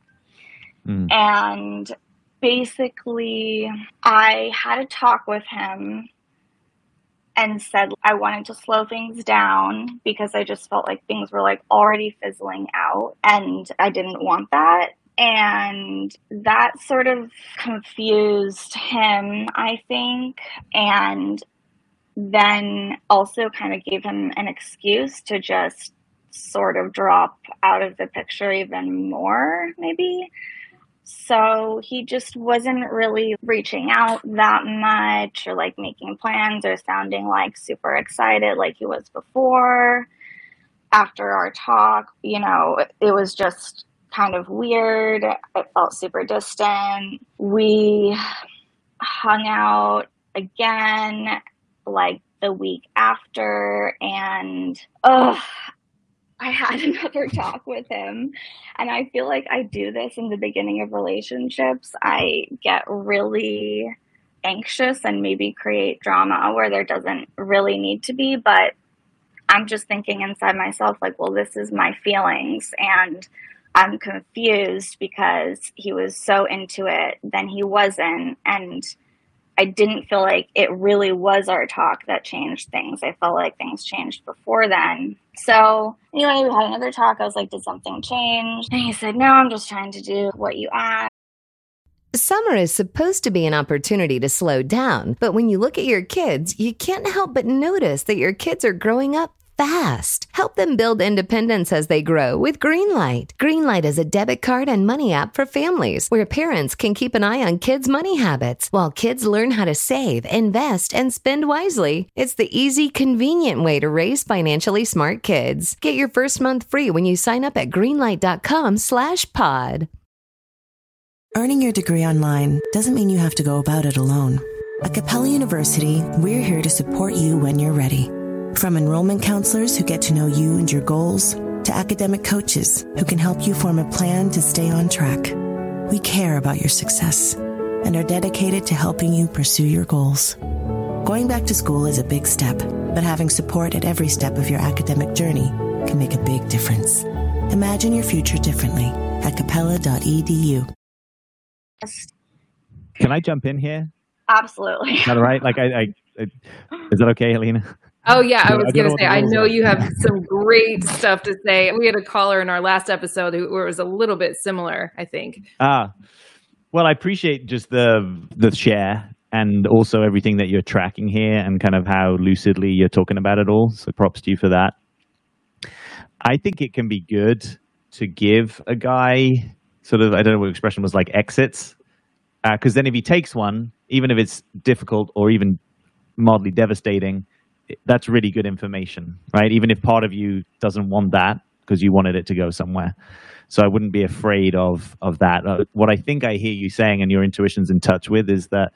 Mm. And basically, I had a talk with him and said I wanted to slow things down because I just felt like things were like already fizzling out, and I didn't want that. And that sort of confused him, I think, and then also kind of gave him an excuse to just sort of drop out of the picture even more, maybe. So he just wasn't really reaching out that much or like making plans or sounding like super excited like he was before. After our talk, you know, it was just kind of weird. It felt super distant. We hung out again like the week after, and oh, I had another talk with him, and I feel like I do this in the beginning of relationships. I get really anxious and maybe create drama where there doesn't really need to be, but I'm just thinking inside myself like, well, this is my feelings, and I'm confused because he was so into it, then he wasn't, and I didn't feel like it really was our talk that changed things. I felt like things changed before then. So anyway, we had another talk. I was like, did something change? And he said, no, I'm just trying to do what you asked. So Summer is supposed to be an opportunity to slow down, but when you look at your kids, you can't help but notice that your kids are growing up fast. Help them build independence as they grow with Greenlight. Greenlight is a debit card and money app for families where parents can keep an eye on kids' money habits while kids learn how to save, invest, and spend wisely. It's the easy, convenient way to raise financially smart kids. Get your first month free when you sign up at greenlight.com slash pod. Earning your degree online doesn't mean you have to go about it alone. At Capella University, we're here to support you when you're ready. From enrollment counselors who get to know you and your goals, to academic coaches who can help you form a plan to stay on track. We care about your success and are dedicated to helping you pursue your goals. Going back to school is a big step, but having support at every step of your academic journey can make a big difference. Imagine your future differently at capella dot e d u. Can I jump in here? Absolutely. Is that all right? Like, I, I, I is that okay, Helena? Oh, yeah. I was I going to say, I know are. you have some great stuff to say. We had a caller in our last episode who where it was a little bit similar, I think. Ah, well, I appreciate just the the share and also everything that you're tracking here and kind of how lucidly you're talking about it all. So props to you for that. I think it can be good to give a guy sort of, I don't know what expression was, like exits. Because uh, then if he takes one, even if it's difficult or even mildly devastating, that's really good information, right? Even if part of you doesn't want that because you wanted it to go somewhere. So I wouldn't be afraid of of that. Uh, what I think I hear you saying and your intuition's in touch with is that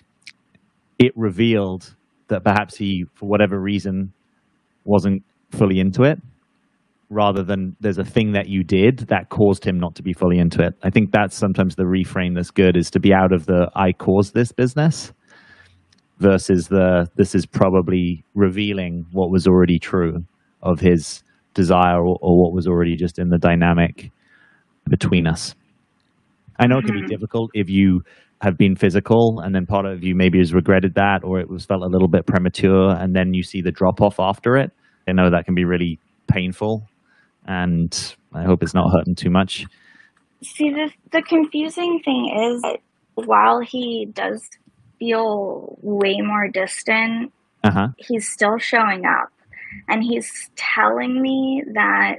it revealed that perhaps he, for whatever reason, wasn't fully into it, rather than there's a thing that you did that caused him not to be fully into it. I think that's sometimes the reframe that's good, is to be out of the I caused this business versus the this is probably revealing what was already true of his desire or, or what was already just in the dynamic between us. I know it can be difficult if you have been physical and then part of you maybe has regretted that, or it was felt a little bit premature and then you see the drop off after it. I know that can be really painful, and I hope it's not hurting too much. See, the, the confusing thing is that while he does feel way more distant, uh-huh. he's still showing up. And he's telling me that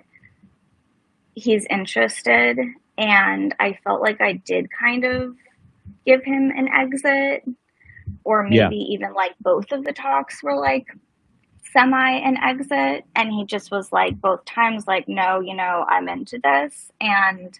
he's interested. And I felt like I did kind of give him an exit. Or maybe yeah. even like both of the talks were like semi an exit. And he just was like both times like, no, you know, I'm into this. And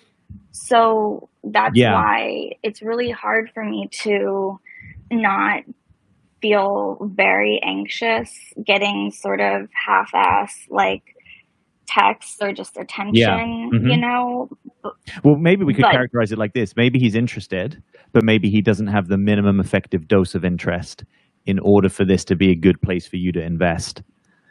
so that's yeah. why it's really hard for me to not feel very anxious getting sort of half-ass like texts or just attention, yeah. mm-hmm. you know? Well, maybe we could but, characterize it like this. Maybe he's interested, but maybe he doesn't have the minimum effective dose of interest in order for this to be a good place for you to invest.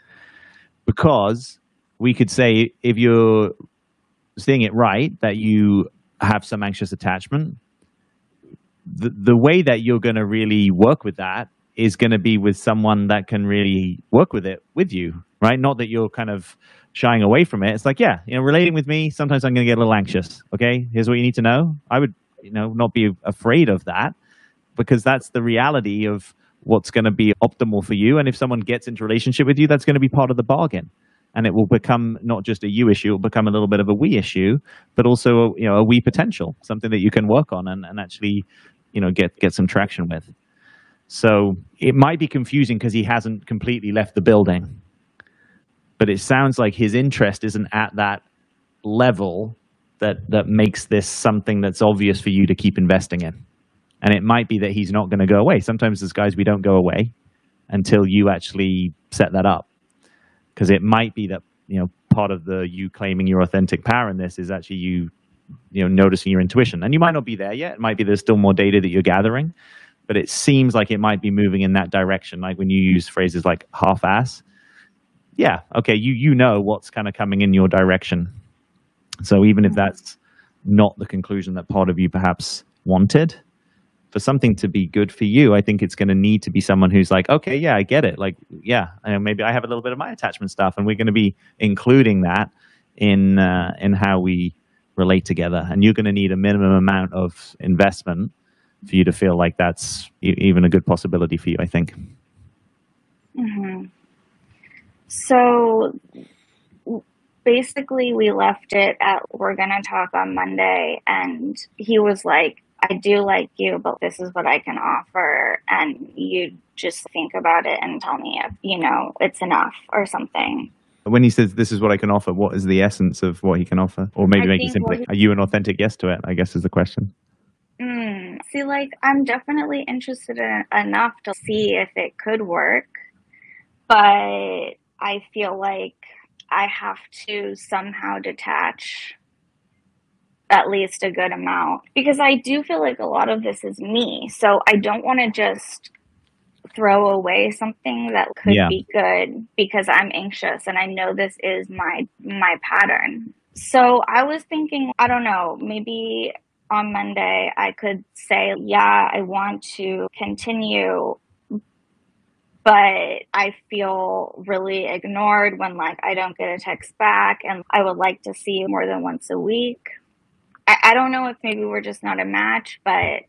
Because we could say, if you're seeing it right, that you have some anxious attachment, the, the way that you're going to really work with that is going to be with someone that can really work with it with you, right? Not that you're kind of shying away from it. It's like, yeah, you know, relating with me, sometimes I'm going to get a little anxious. Okay, here's what you need to know. I would, you know, not be afraid of that, because that's the reality of what's going to be optimal for you. And if someone gets into a relationship with you, that's going to be part of the bargain. And it will become not just a you issue, it will become a little bit of a we issue, but also, you know, a we potential, something that you can work on and, and actually, you know, get, get some traction with. So it might be confusing because he hasn't completely left the building, but it sounds like his interest isn't at that level that, that makes this something that's obvious for you to keep investing in. And it might be that he's not going to go away. Sometimes as guys, we don't go away until you actually set that up. Because it might be that, you know, part of the you claiming your authentic power in this is actually you, you know, noticing your intuition. And you might not be there yet. It might be there's still more data that you're gathering, but it seems like it might be moving in that direction. Like when you use phrases like half-ass, yeah, okay, you you know what's kind of coming in your direction. So even if that's not the conclusion that part of you perhaps wanted, for something to be good for you, I think it's going to need to be someone who's like, okay, yeah, I get it. Like, yeah, I know maybe I have a little bit of my attachment stuff, and we're going to be including that in uh, in how we relate together. And you're going to need a minimum amount of investment for you to feel like that's e- even a good possibility for you, I think. Mm-hmm. So basically we left it at, we're going to talk on Monday. And he was like, I do like you, but this is what I can offer. And you just think about it and tell me if, you know, it's enough or something. When he says, this is what I can offer, what is the essence of what he can offer? Or maybe I make it think simply, what he- are you an authentic yes to it, I guess is the question. Mm, see, like, I'm definitely interested in enough to see if it could work. But I feel like I have to somehow detach at least a good amount, because I do feel like a lot of this is me. So I don't want to just throw away something that could Yeah. be good because I'm anxious and I know this is my my pattern. So I was thinking, I don't know, maybe on Monday I could say, yeah, I want to continue, but I feel really ignored when, like, I don't get a text back, and I would like to see you more than once a week. I, I don't know if maybe we're just not a match, but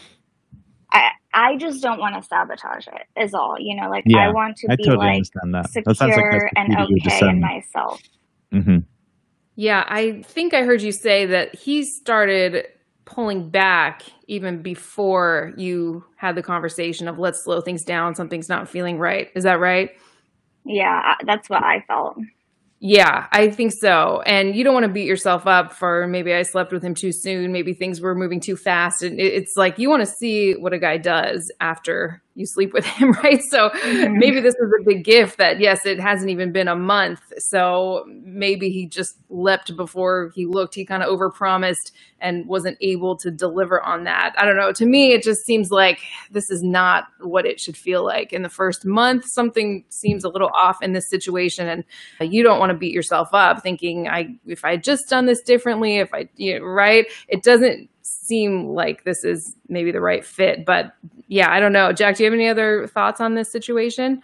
I I just don't want to sabotage it, is all. You know, like, Yeah, I want to I be, totally like, understand that. secure That sounds like that's the and key to your okay in discernment. myself. Mm-hmm. Yeah, I think I heard you say that he started pulling back even before you had the conversation of let's slow things down, something's not feeling right. Is that right? Yeah, I- that's what I felt. Yeah, I think so. And you don't want to beat yourself up for maybe I slept with him too soon, maybe things were moving too fast. And it- it's like you want to see what a guy does after you sleep with him, right? So Mhm. maybe this is a big gift that, yes, it hasn't even been a month. So maybe he just leapt before he looked. He kind of overpromised and wasn't able to deliver on that. I don't know. To me, it just seems like this is not what it should feel like. In the first month, something seems a little off in this situation. And you don't want to beat yourself up thinking, I if I had just done this differently, if I, you know, right? It doesn't seem like this is maybe the right fit. But yeah, I don't know. Jack, do you have any other thoughts on this situation?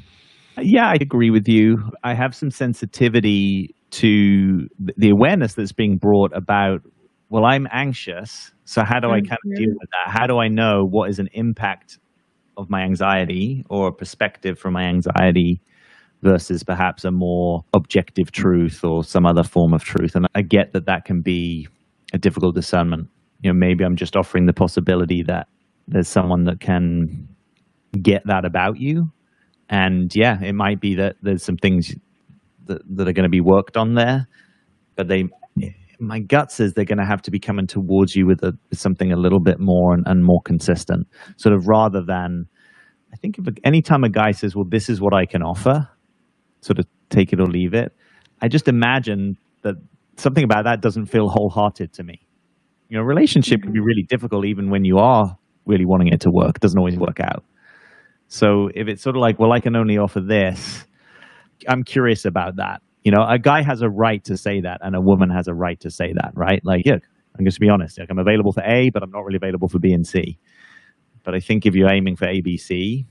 Yeah, I agree with you. I have some sensitivity to the awareness that's being brought about, well, I'm anxious, so how do I kind of deal with that? How do I know what is an impact of my anxiety or a perspective from my anxiety versus perhaps a more objective truth or some other form of truth? And I get that that can be a difficult discernment. You know, maybe I'm just offering the possibility that there's someone that can get that about you. And yeah, it might be that there's some things that, that are going to be worked on there, but they, my gut says they're going to have to be coming towards you with, a, with something a little bit more and, and more consistent, sort of rather than, I think if anytime a guy says, well, this is what I can offer, sort of take it or leave it, I just imagine that something about that doesn't feel wholehearted to me. You know, relationship can be really difficult even when you are really wanting it to work. It doesn't always work out. So if it's sort of like, well, I can only offer this, I'm curious about that. You know, a guy has a right to say that and a woman has a right to say that, right? Like, yeah, I'm just to be honest. Like, I'm available for A, but I'm not really available for B and C. But I think if you're aiming for A, B, C,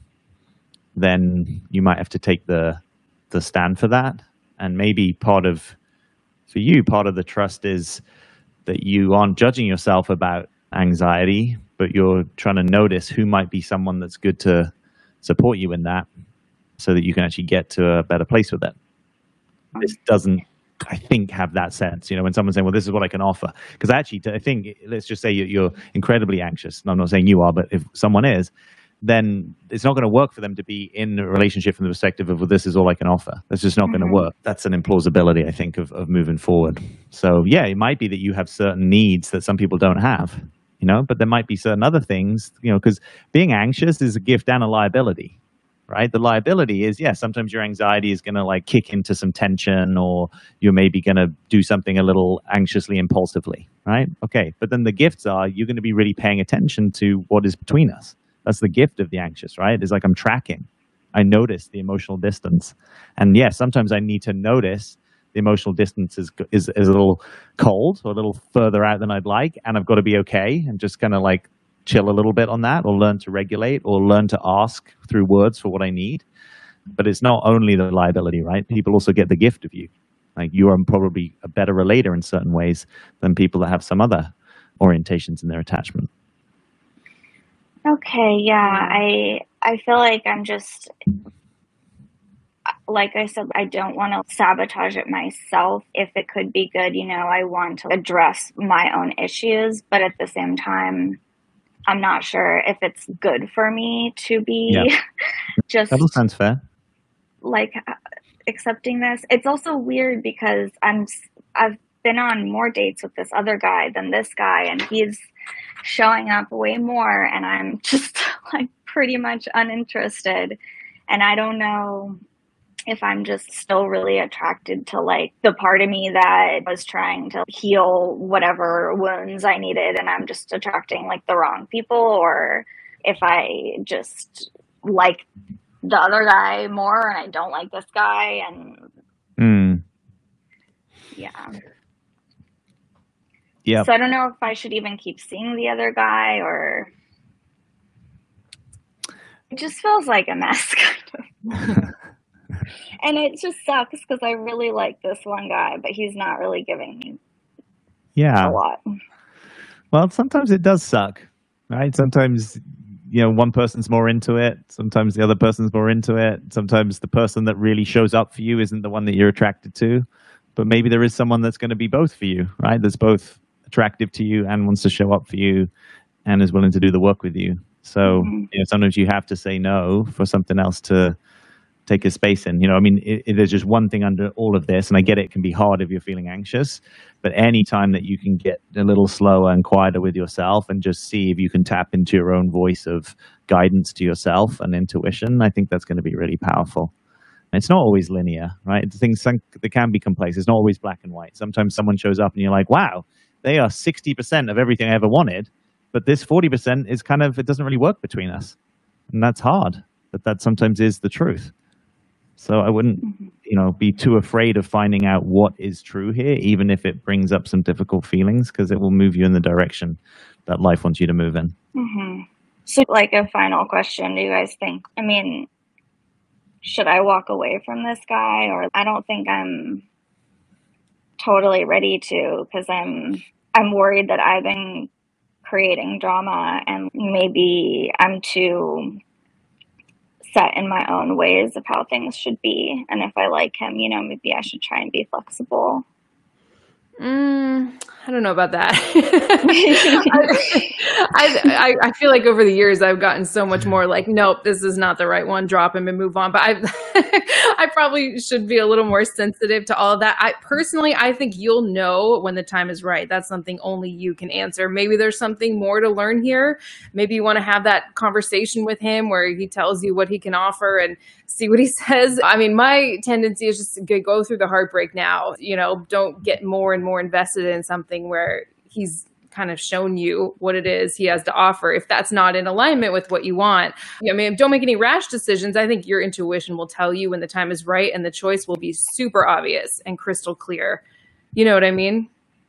then you might have to take the the stand for that. And maybe part of, for you, part of the trust is that you aren't judging yourself about anxiety, but you're trying to notice who might be someone that's good to support you in that so that you can actually get to a better place with it. This doesn't, I think, have that sense, you know, when someone's saying, well, this is what I can offer. Because actually, I think, let's just say you're incredibly anxious. And I'm not saying you are, but if someone is, then it's not going to work for them to be in a relationship from the perspective of, well, this is all I can offer. That's just not mm-hmm. going to work. That's an implausibility, I think, of, of moving forward. So yeah, it might be that you have certain needs that some people don't have, you know, but there might be certain other things, you know, because being anxious is a gift and a liability, right? The liability is, yeah, sometimes your anxiety is going to like kick into some tension, or you're maybe going to do something a little anxiously impulsively, right? Okay. But then the gifts are, you're going to be really paying attention to what is between us. That's the gift of the anxious, right? It's like I'm tracking. I notice the emotional distance. And yeah, sometimes I need to notice the emotional distance is, is, is a little cold or a little further out than I'd like. And I've got to be okay and just kind of like chill a little bit on that, or learn to regulate, or learn to ask through words for what I need. But it's not only the liability, right? People also get the gift of you. Like, you are probably a better relator in certain ways than people that have some other orientations in their attachment. Okay, yeah, I I feel like I'm just, like I said, I don't want to sabotage it myself. If it could be good, you know, I want to address my own issues, but at the same time, I'm not sure if it's good for me to be Yeah. just That all sounds fair. like accepting this. It's also weird because I'm I've been on more dates with this other guy than this guy, and he's showing up way more, and I'm just like pretty much uninterested. And I don't know if I'm just still really attracted to like the part of me that was trying to heal whatever wounds I needed, and I'm just attracting like the wrong people, or if I just like the other guy more and I don't like this guy. And Mm. yeah. Yeah. So I don't know if I should even keep seeing the other guy, or it just feels like a mess kind of. And it just sucks because I really like this one guy, but he's not really giving me Yeah. a lot. Well, sometimes it does suck, right? Sometimes, you know, one person's more into it. Sometimes the other person's more into it. Sometimes the person that really shows up for you isn't the one that you're attracted to. But maybe there is someone that's going to be both for you, right? That's both attractive to you and wants to show up for you and is willing to do the work with you. So, mm-hmm. you know, sometimes you have to say no for something else to take a space in. You know, I mean, it, it, there's just one thing under all of this, and I get it, it can be hard if you're feeling anxious, but any time that you can get a little slower and quieter with yourself and just see if you can tap into your own voice of guidance to yourself and intuition, I think that's going to be really powerful. And it's not always linear, right? Things they can be complex. It's not always black and white. Sometimes someone shows up and you're like, wow, they are sixty percent of everything I ever wanted, but this forty percent is kind of, it doesn't really work between us. And that's hard, but that sometimes is the truth. So I wouldn't, you know, be too afraid of finding out what is true here, even if it brings up some difficult feelings, because it will move you in the direction that life wants you to move in. Mm-hmm. So like a final question, do you guys think, I mean, should I walk away from this guy? Or I don't think I'm totally ready to, because I'm, I'm worried that I've been creating drama and maybe I'm too set in my own ways of how things should be. And if I like him, you know, maybe I should try and be flexible. Mm, I don't know about that. I, I I feel like over the years I've gotten so much more like, nope, this is not the right one. Drop him and move on. But I I probably should be a little more sensitive to all of that. I personally, I think you'll know when the time is right. That's something only you can answer. Maybe there's something more to learn here. Maybe you want to have that conversation with him where he tells you what he can offer and see what he says. I mean, my tendency is just to go through the heartbreak now. You know, don't get more and more invested in something where he's kind of shown you what it is he has to offer. If that's not in alignment with what you want, I mean, don't make any rash decisions. I think your intuition will tell you when the time is right and the choice will be super obvious and crystal clear. You know what I mean?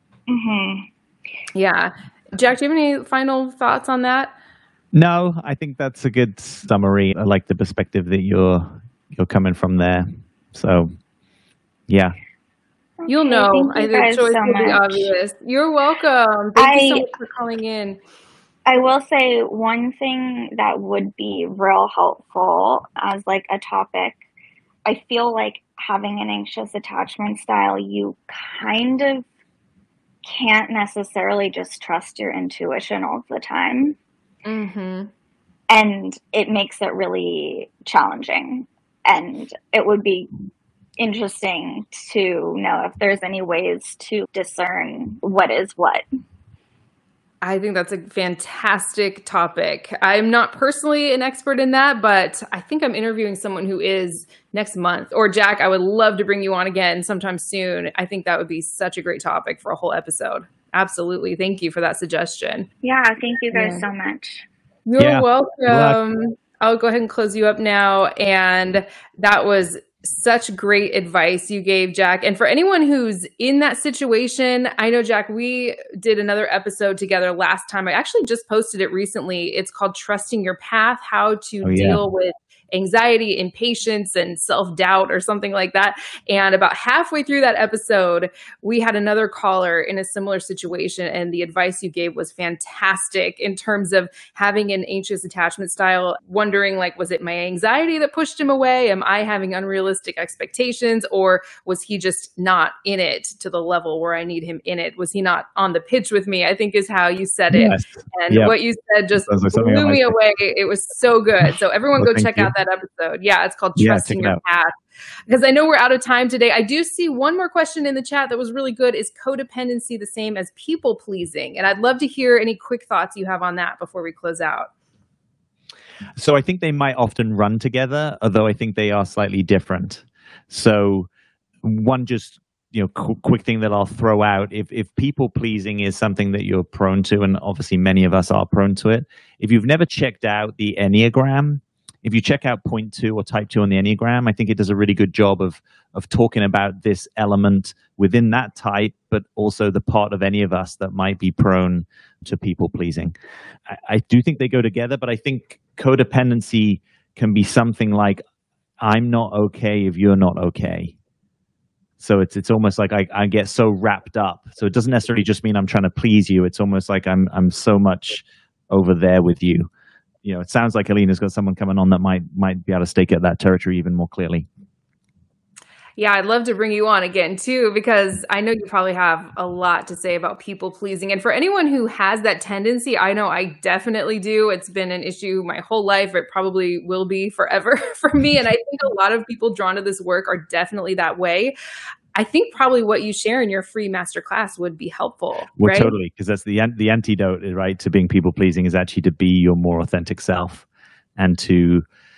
Mm-hmm. Yeah. Jack, do you have any final thoughts on that? No, I think that's a good summary. I like the perspective that you're you're coming from there. So, yeah. You'll know. Thank you I guys the choice so will be much. obvious. You're welcome. Thank I, you so much for calling in. I will say one thing that would be real helpful as like a topic. I feel like having an anxious attachment style, you kind of can't necessarily just trust your intuition all the time. Mm-hmm. And it makes it really challenging. And it would be interesting to know if there's any ways to discern what is what. I think that's a fantastic topic. I'm not personally an expert in that, but I think I'm interviewing someone who is next month. Or Jack, I would love to bring you on again sometime soon. I think that would be such a great topic for a whole episode. Absolutely. Thank you for that suggestion. Yeah, thank you guys yeah. so much. You're yeah. welcome. I'll go ahead and close you up now. And that was such great advice you gave, Jack. And for anyone who's in that situation, I know, Jack, we did another episode together last time. I actually just posted it recently. It's called Trusting Your Path, How to oh, yeah. Deal with anxiety, impatience, and self-doubt or something like that. And about halfway through that episode, we had another caller in a similar situation. And the advice you gave was fantastic in terms of having an anxious attachment style, wondering like, was it my anxiety that pushed him away? Am I having unrealistic expectations? Or was he just not in it to the level where I need him in it? Was he not on the pitch with me? I think is how you said it. Yes. And Yep. what you said just Sounds like something blew I me might say. away. It was so good. So everyone Well, go thank check you. out that episode. Yeah, it's called Yeah, Trusting check it Your out. Path. Because I know we're out of time today. I do see one more question in the chat that was really good. Is codependency the same as people pleasing? And I'd love to hear any quick thoughts you have on that before we close out. So I think they might often run together, although I think they are slightly different. So one just, you know, qu- quick thing that I'll throw out, if if people pleasing is something that you're prone to, and obviously many of us are prone to it, if you've never checked out the Enneagram, if you check out point two or type two on the Enneagram, I think it does a really good job of of talking about this element within that type, but also the part of any of us that might be prone to people pleasing. I, I do think they go together, but I think codependency can be something like, I'm not okay if you're not okay. So it's it's almost like I, I get so wrapped up. So it doesn't necessarily just mean I'm trying to please you. It's almost like I'm I'm so much over there with you. You know, it sounds like Alina's got someone coming on that might might be able to stake out that territory even more clearly. Yeah, I'd love to bring you on again too, because I know you probably have a lot to say about people pleasing. And for anyone who has that tendency, I know I definitely do. It's been an issue my whole life. It probably will be forever for me. And I think a lot of people drawn to this work are definitely that way. I think probably what you share in your free masterclass would be helpful. Well, right? totally, because that's the an- the antidote, right, to being people pleasing is actually to be your more authentic self and to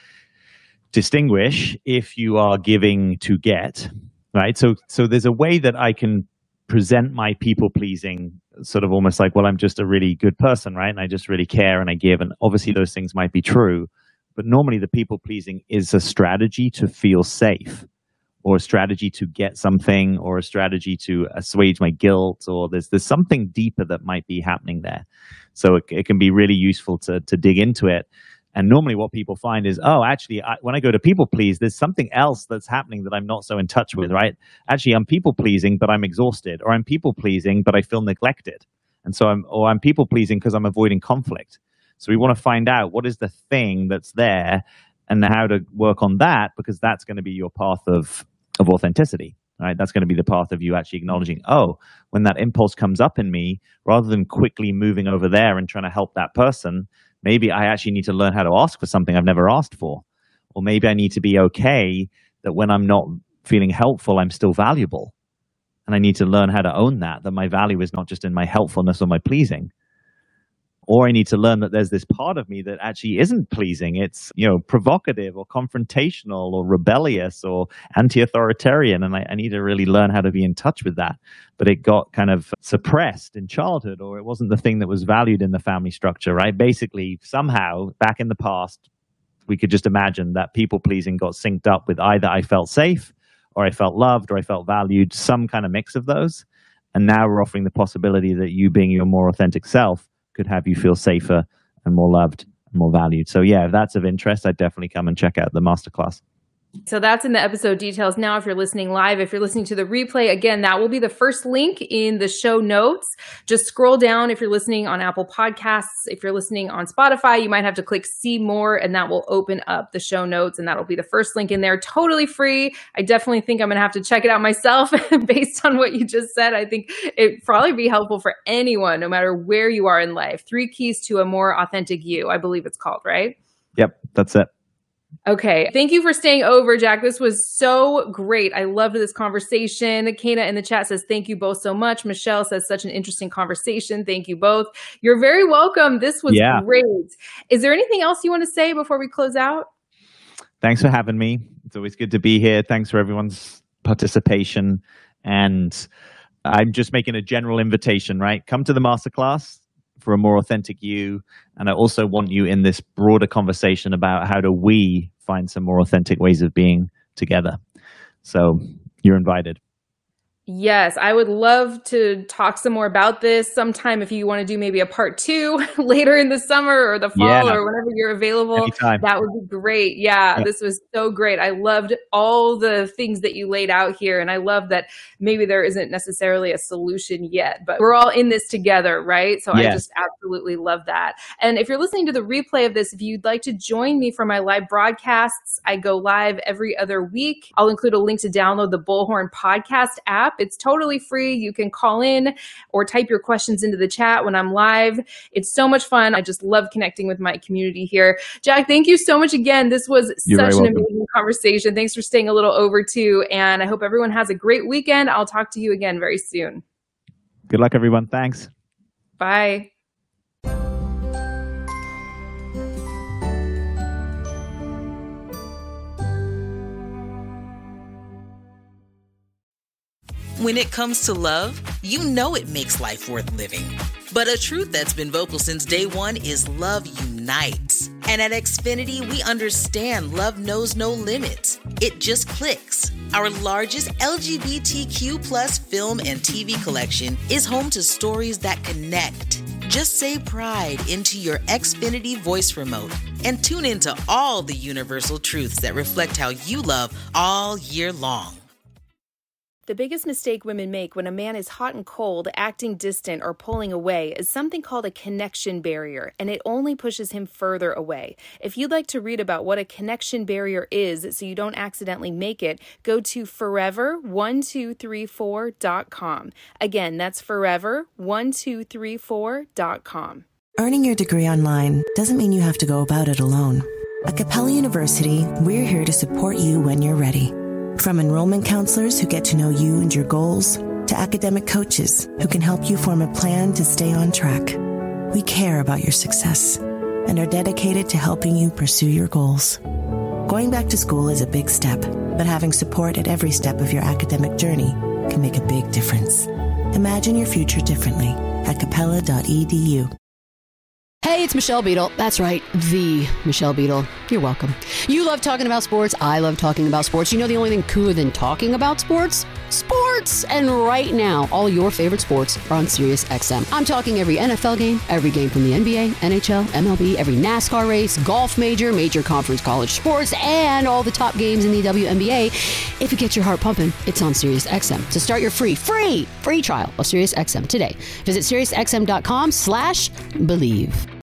distinguish if you are giving to get, right? So so there's a way that I can present my people pleasing sort of almost like, well, I'm just a really good person, right? And I just really care and I give. And obviously those things might be true, but normally the people pleasing is a strategy to feel safe, or a strategy to get something, or a strategy to assuage my guilt, or there's there's something deeper that might be happening there. So it, it can be really useful to to dig into it. And normally what people find is, oh, actually, I, when I go to people please, there's something else that's happening that I'm not so in touch with, right? Actually, I'm people pleasing, but I'm exhausted, or I'm people pleasing, but I feel neglected. And so I'm, or I'm people pleasing because I'm avoiding conflict. So we want to find out what is the thing that's there and how to work on that, because that's going to be your path of, of authenticity, right? That's going to be the path of you actually acknowledging, oh, when that impulse comes up in me, rather than quickly moving over there and trying to help that person, maybe I actually need to learn how to ask for something I've never asked for. Or maybe I need to be okay that when I'm not feeling helpful, I'm still valuable. And I need to learn how to own that, that my value is not just in my helpfulness or my pleasing. Or I need to learn that there's this part of me that actually isn't pleasing. It's, you know, provocative or confrontational or rebellious or anti-authoritarian. And I, I need to really learn how to be in touch with that. But it got kind of suppressed in childhood, or it wasn't the thing that was valued in the family structure, right? Basically, somehow back in the past, we could just imagine that people pleasing got synced up with either I felt safe, or I felt loved, or I felt valued, some kind of mix of those. And now we're offering the possibility that you being your more authentic self could have you feel safer and more loved and more valued. So yeah, if that's of interest, I'd definitely come and check out the masterclass. So that's in the episode details now if you're listening live. If you're listening to the replay, again, that will be the first link in the show notes. Just scroll down if you're listening on Apple Podcasts. If you're listening on Spotify, you might have to click see more, and that will open up the show notes, and that'll be the first link in there. Totally free. I definitely think I'm going to have to check it out myself based on what you just said. I think it'd probably be helpful for anyone, no matter where you are in life. Three Keys to a More Authentic You, I believe it's called, right? Yep, that's it. Okay. Thank you for staying over, Jack. This was so great. I loved this conversation. Kana in the chat says, thank you both so much. Michelle says, such an interesting conversation. Thank you both. You're very welcome. This was yeah. great. Is there anything else you want to say before we close out? Thanks for having me. It's always good to be here. Thanks for everyone's participation. And I'm just making a general invitation, right? Come to the masterclass for a more authentic you. And I also want you in this broader conversation about how do we find some more authentic ways of being together. So you're invited. Yes, I would love to talk some more about this sometime if you want to do maybe a part two later in the summer or the fall Yeah. or whenever you're available. Anytime. That would be great. Yeah, Yeah. this was so great. I loved all the things that you laid out here. And I love that maybe there isn't necessarily a solution yet, but we're all in this together, right? So Yes. I just absolutely love that. And if you're listening to the replay of this, if you'd like to join me for my live broadcasts, I go live every other week. I'll include a link to download the Bullhorn podcast app. It's totally free. You can call in or type your questions into the chat when I'm live. It's so much fun. I just love connecting with my community here. Jack, thank you so much again. This was You're such very an welcome. amazing conversation. Thanks for staying a little over too. And I hope everyone has a great weekend. I'll talk to you again very soon. Good luck, everyone. Thanks. Bye. When it comes to love, you know it makes life worth living. But a truth that's been vocal since day one is love unites. And at Xfinity, we understand love knows no limits. It just clicks. Our largest L G B T Q plus film and T V collection is home to stories that connect. Just say pride into your Xfinity voice remote and tune into all the universal truths that reflect how you love all year long. The biggest mistake women make when a man is hot and cold, acting distant, or pulling away is something called a connection barrier, and it only pushes him further away. If you'd like to read about what a connection barrier is so you don't accidentally make it, go to forever one two three four dot com. Again, that's forever one two three four dot com. Earning your degree online doesn't mean you have to go about it alone. At Capella University, we're here to support you when you're ready. From enrollment counselors who get to know you and your goals, to academic coaches who can help you form a plan to stay on track. We care about your success and are dedicated to helping you pursue your goals. Going back to school is a big step, but having support at every step of your academic journey can make a big difference. Imagine your future differently at capella dot e d u. Hey, it's Michelle Beadle. That's right, the Michelle Beadle. You're welcome. You love talking about sports. I love talking about sports. You know the only thing cooler than talking about sports? Sports! And right now, all your favorite sports are on Sirius X M. I'm talking every N F L game, every game from the N B A, N H L, M L B, every NASCAR race, golf major, major conference college sports, and all the top games in the W N B A. If it gets your heart pumping, it's on Sirius X M. So start your free, free, free trial of Sirius X M today. Visit SiriusXM.com slash believe.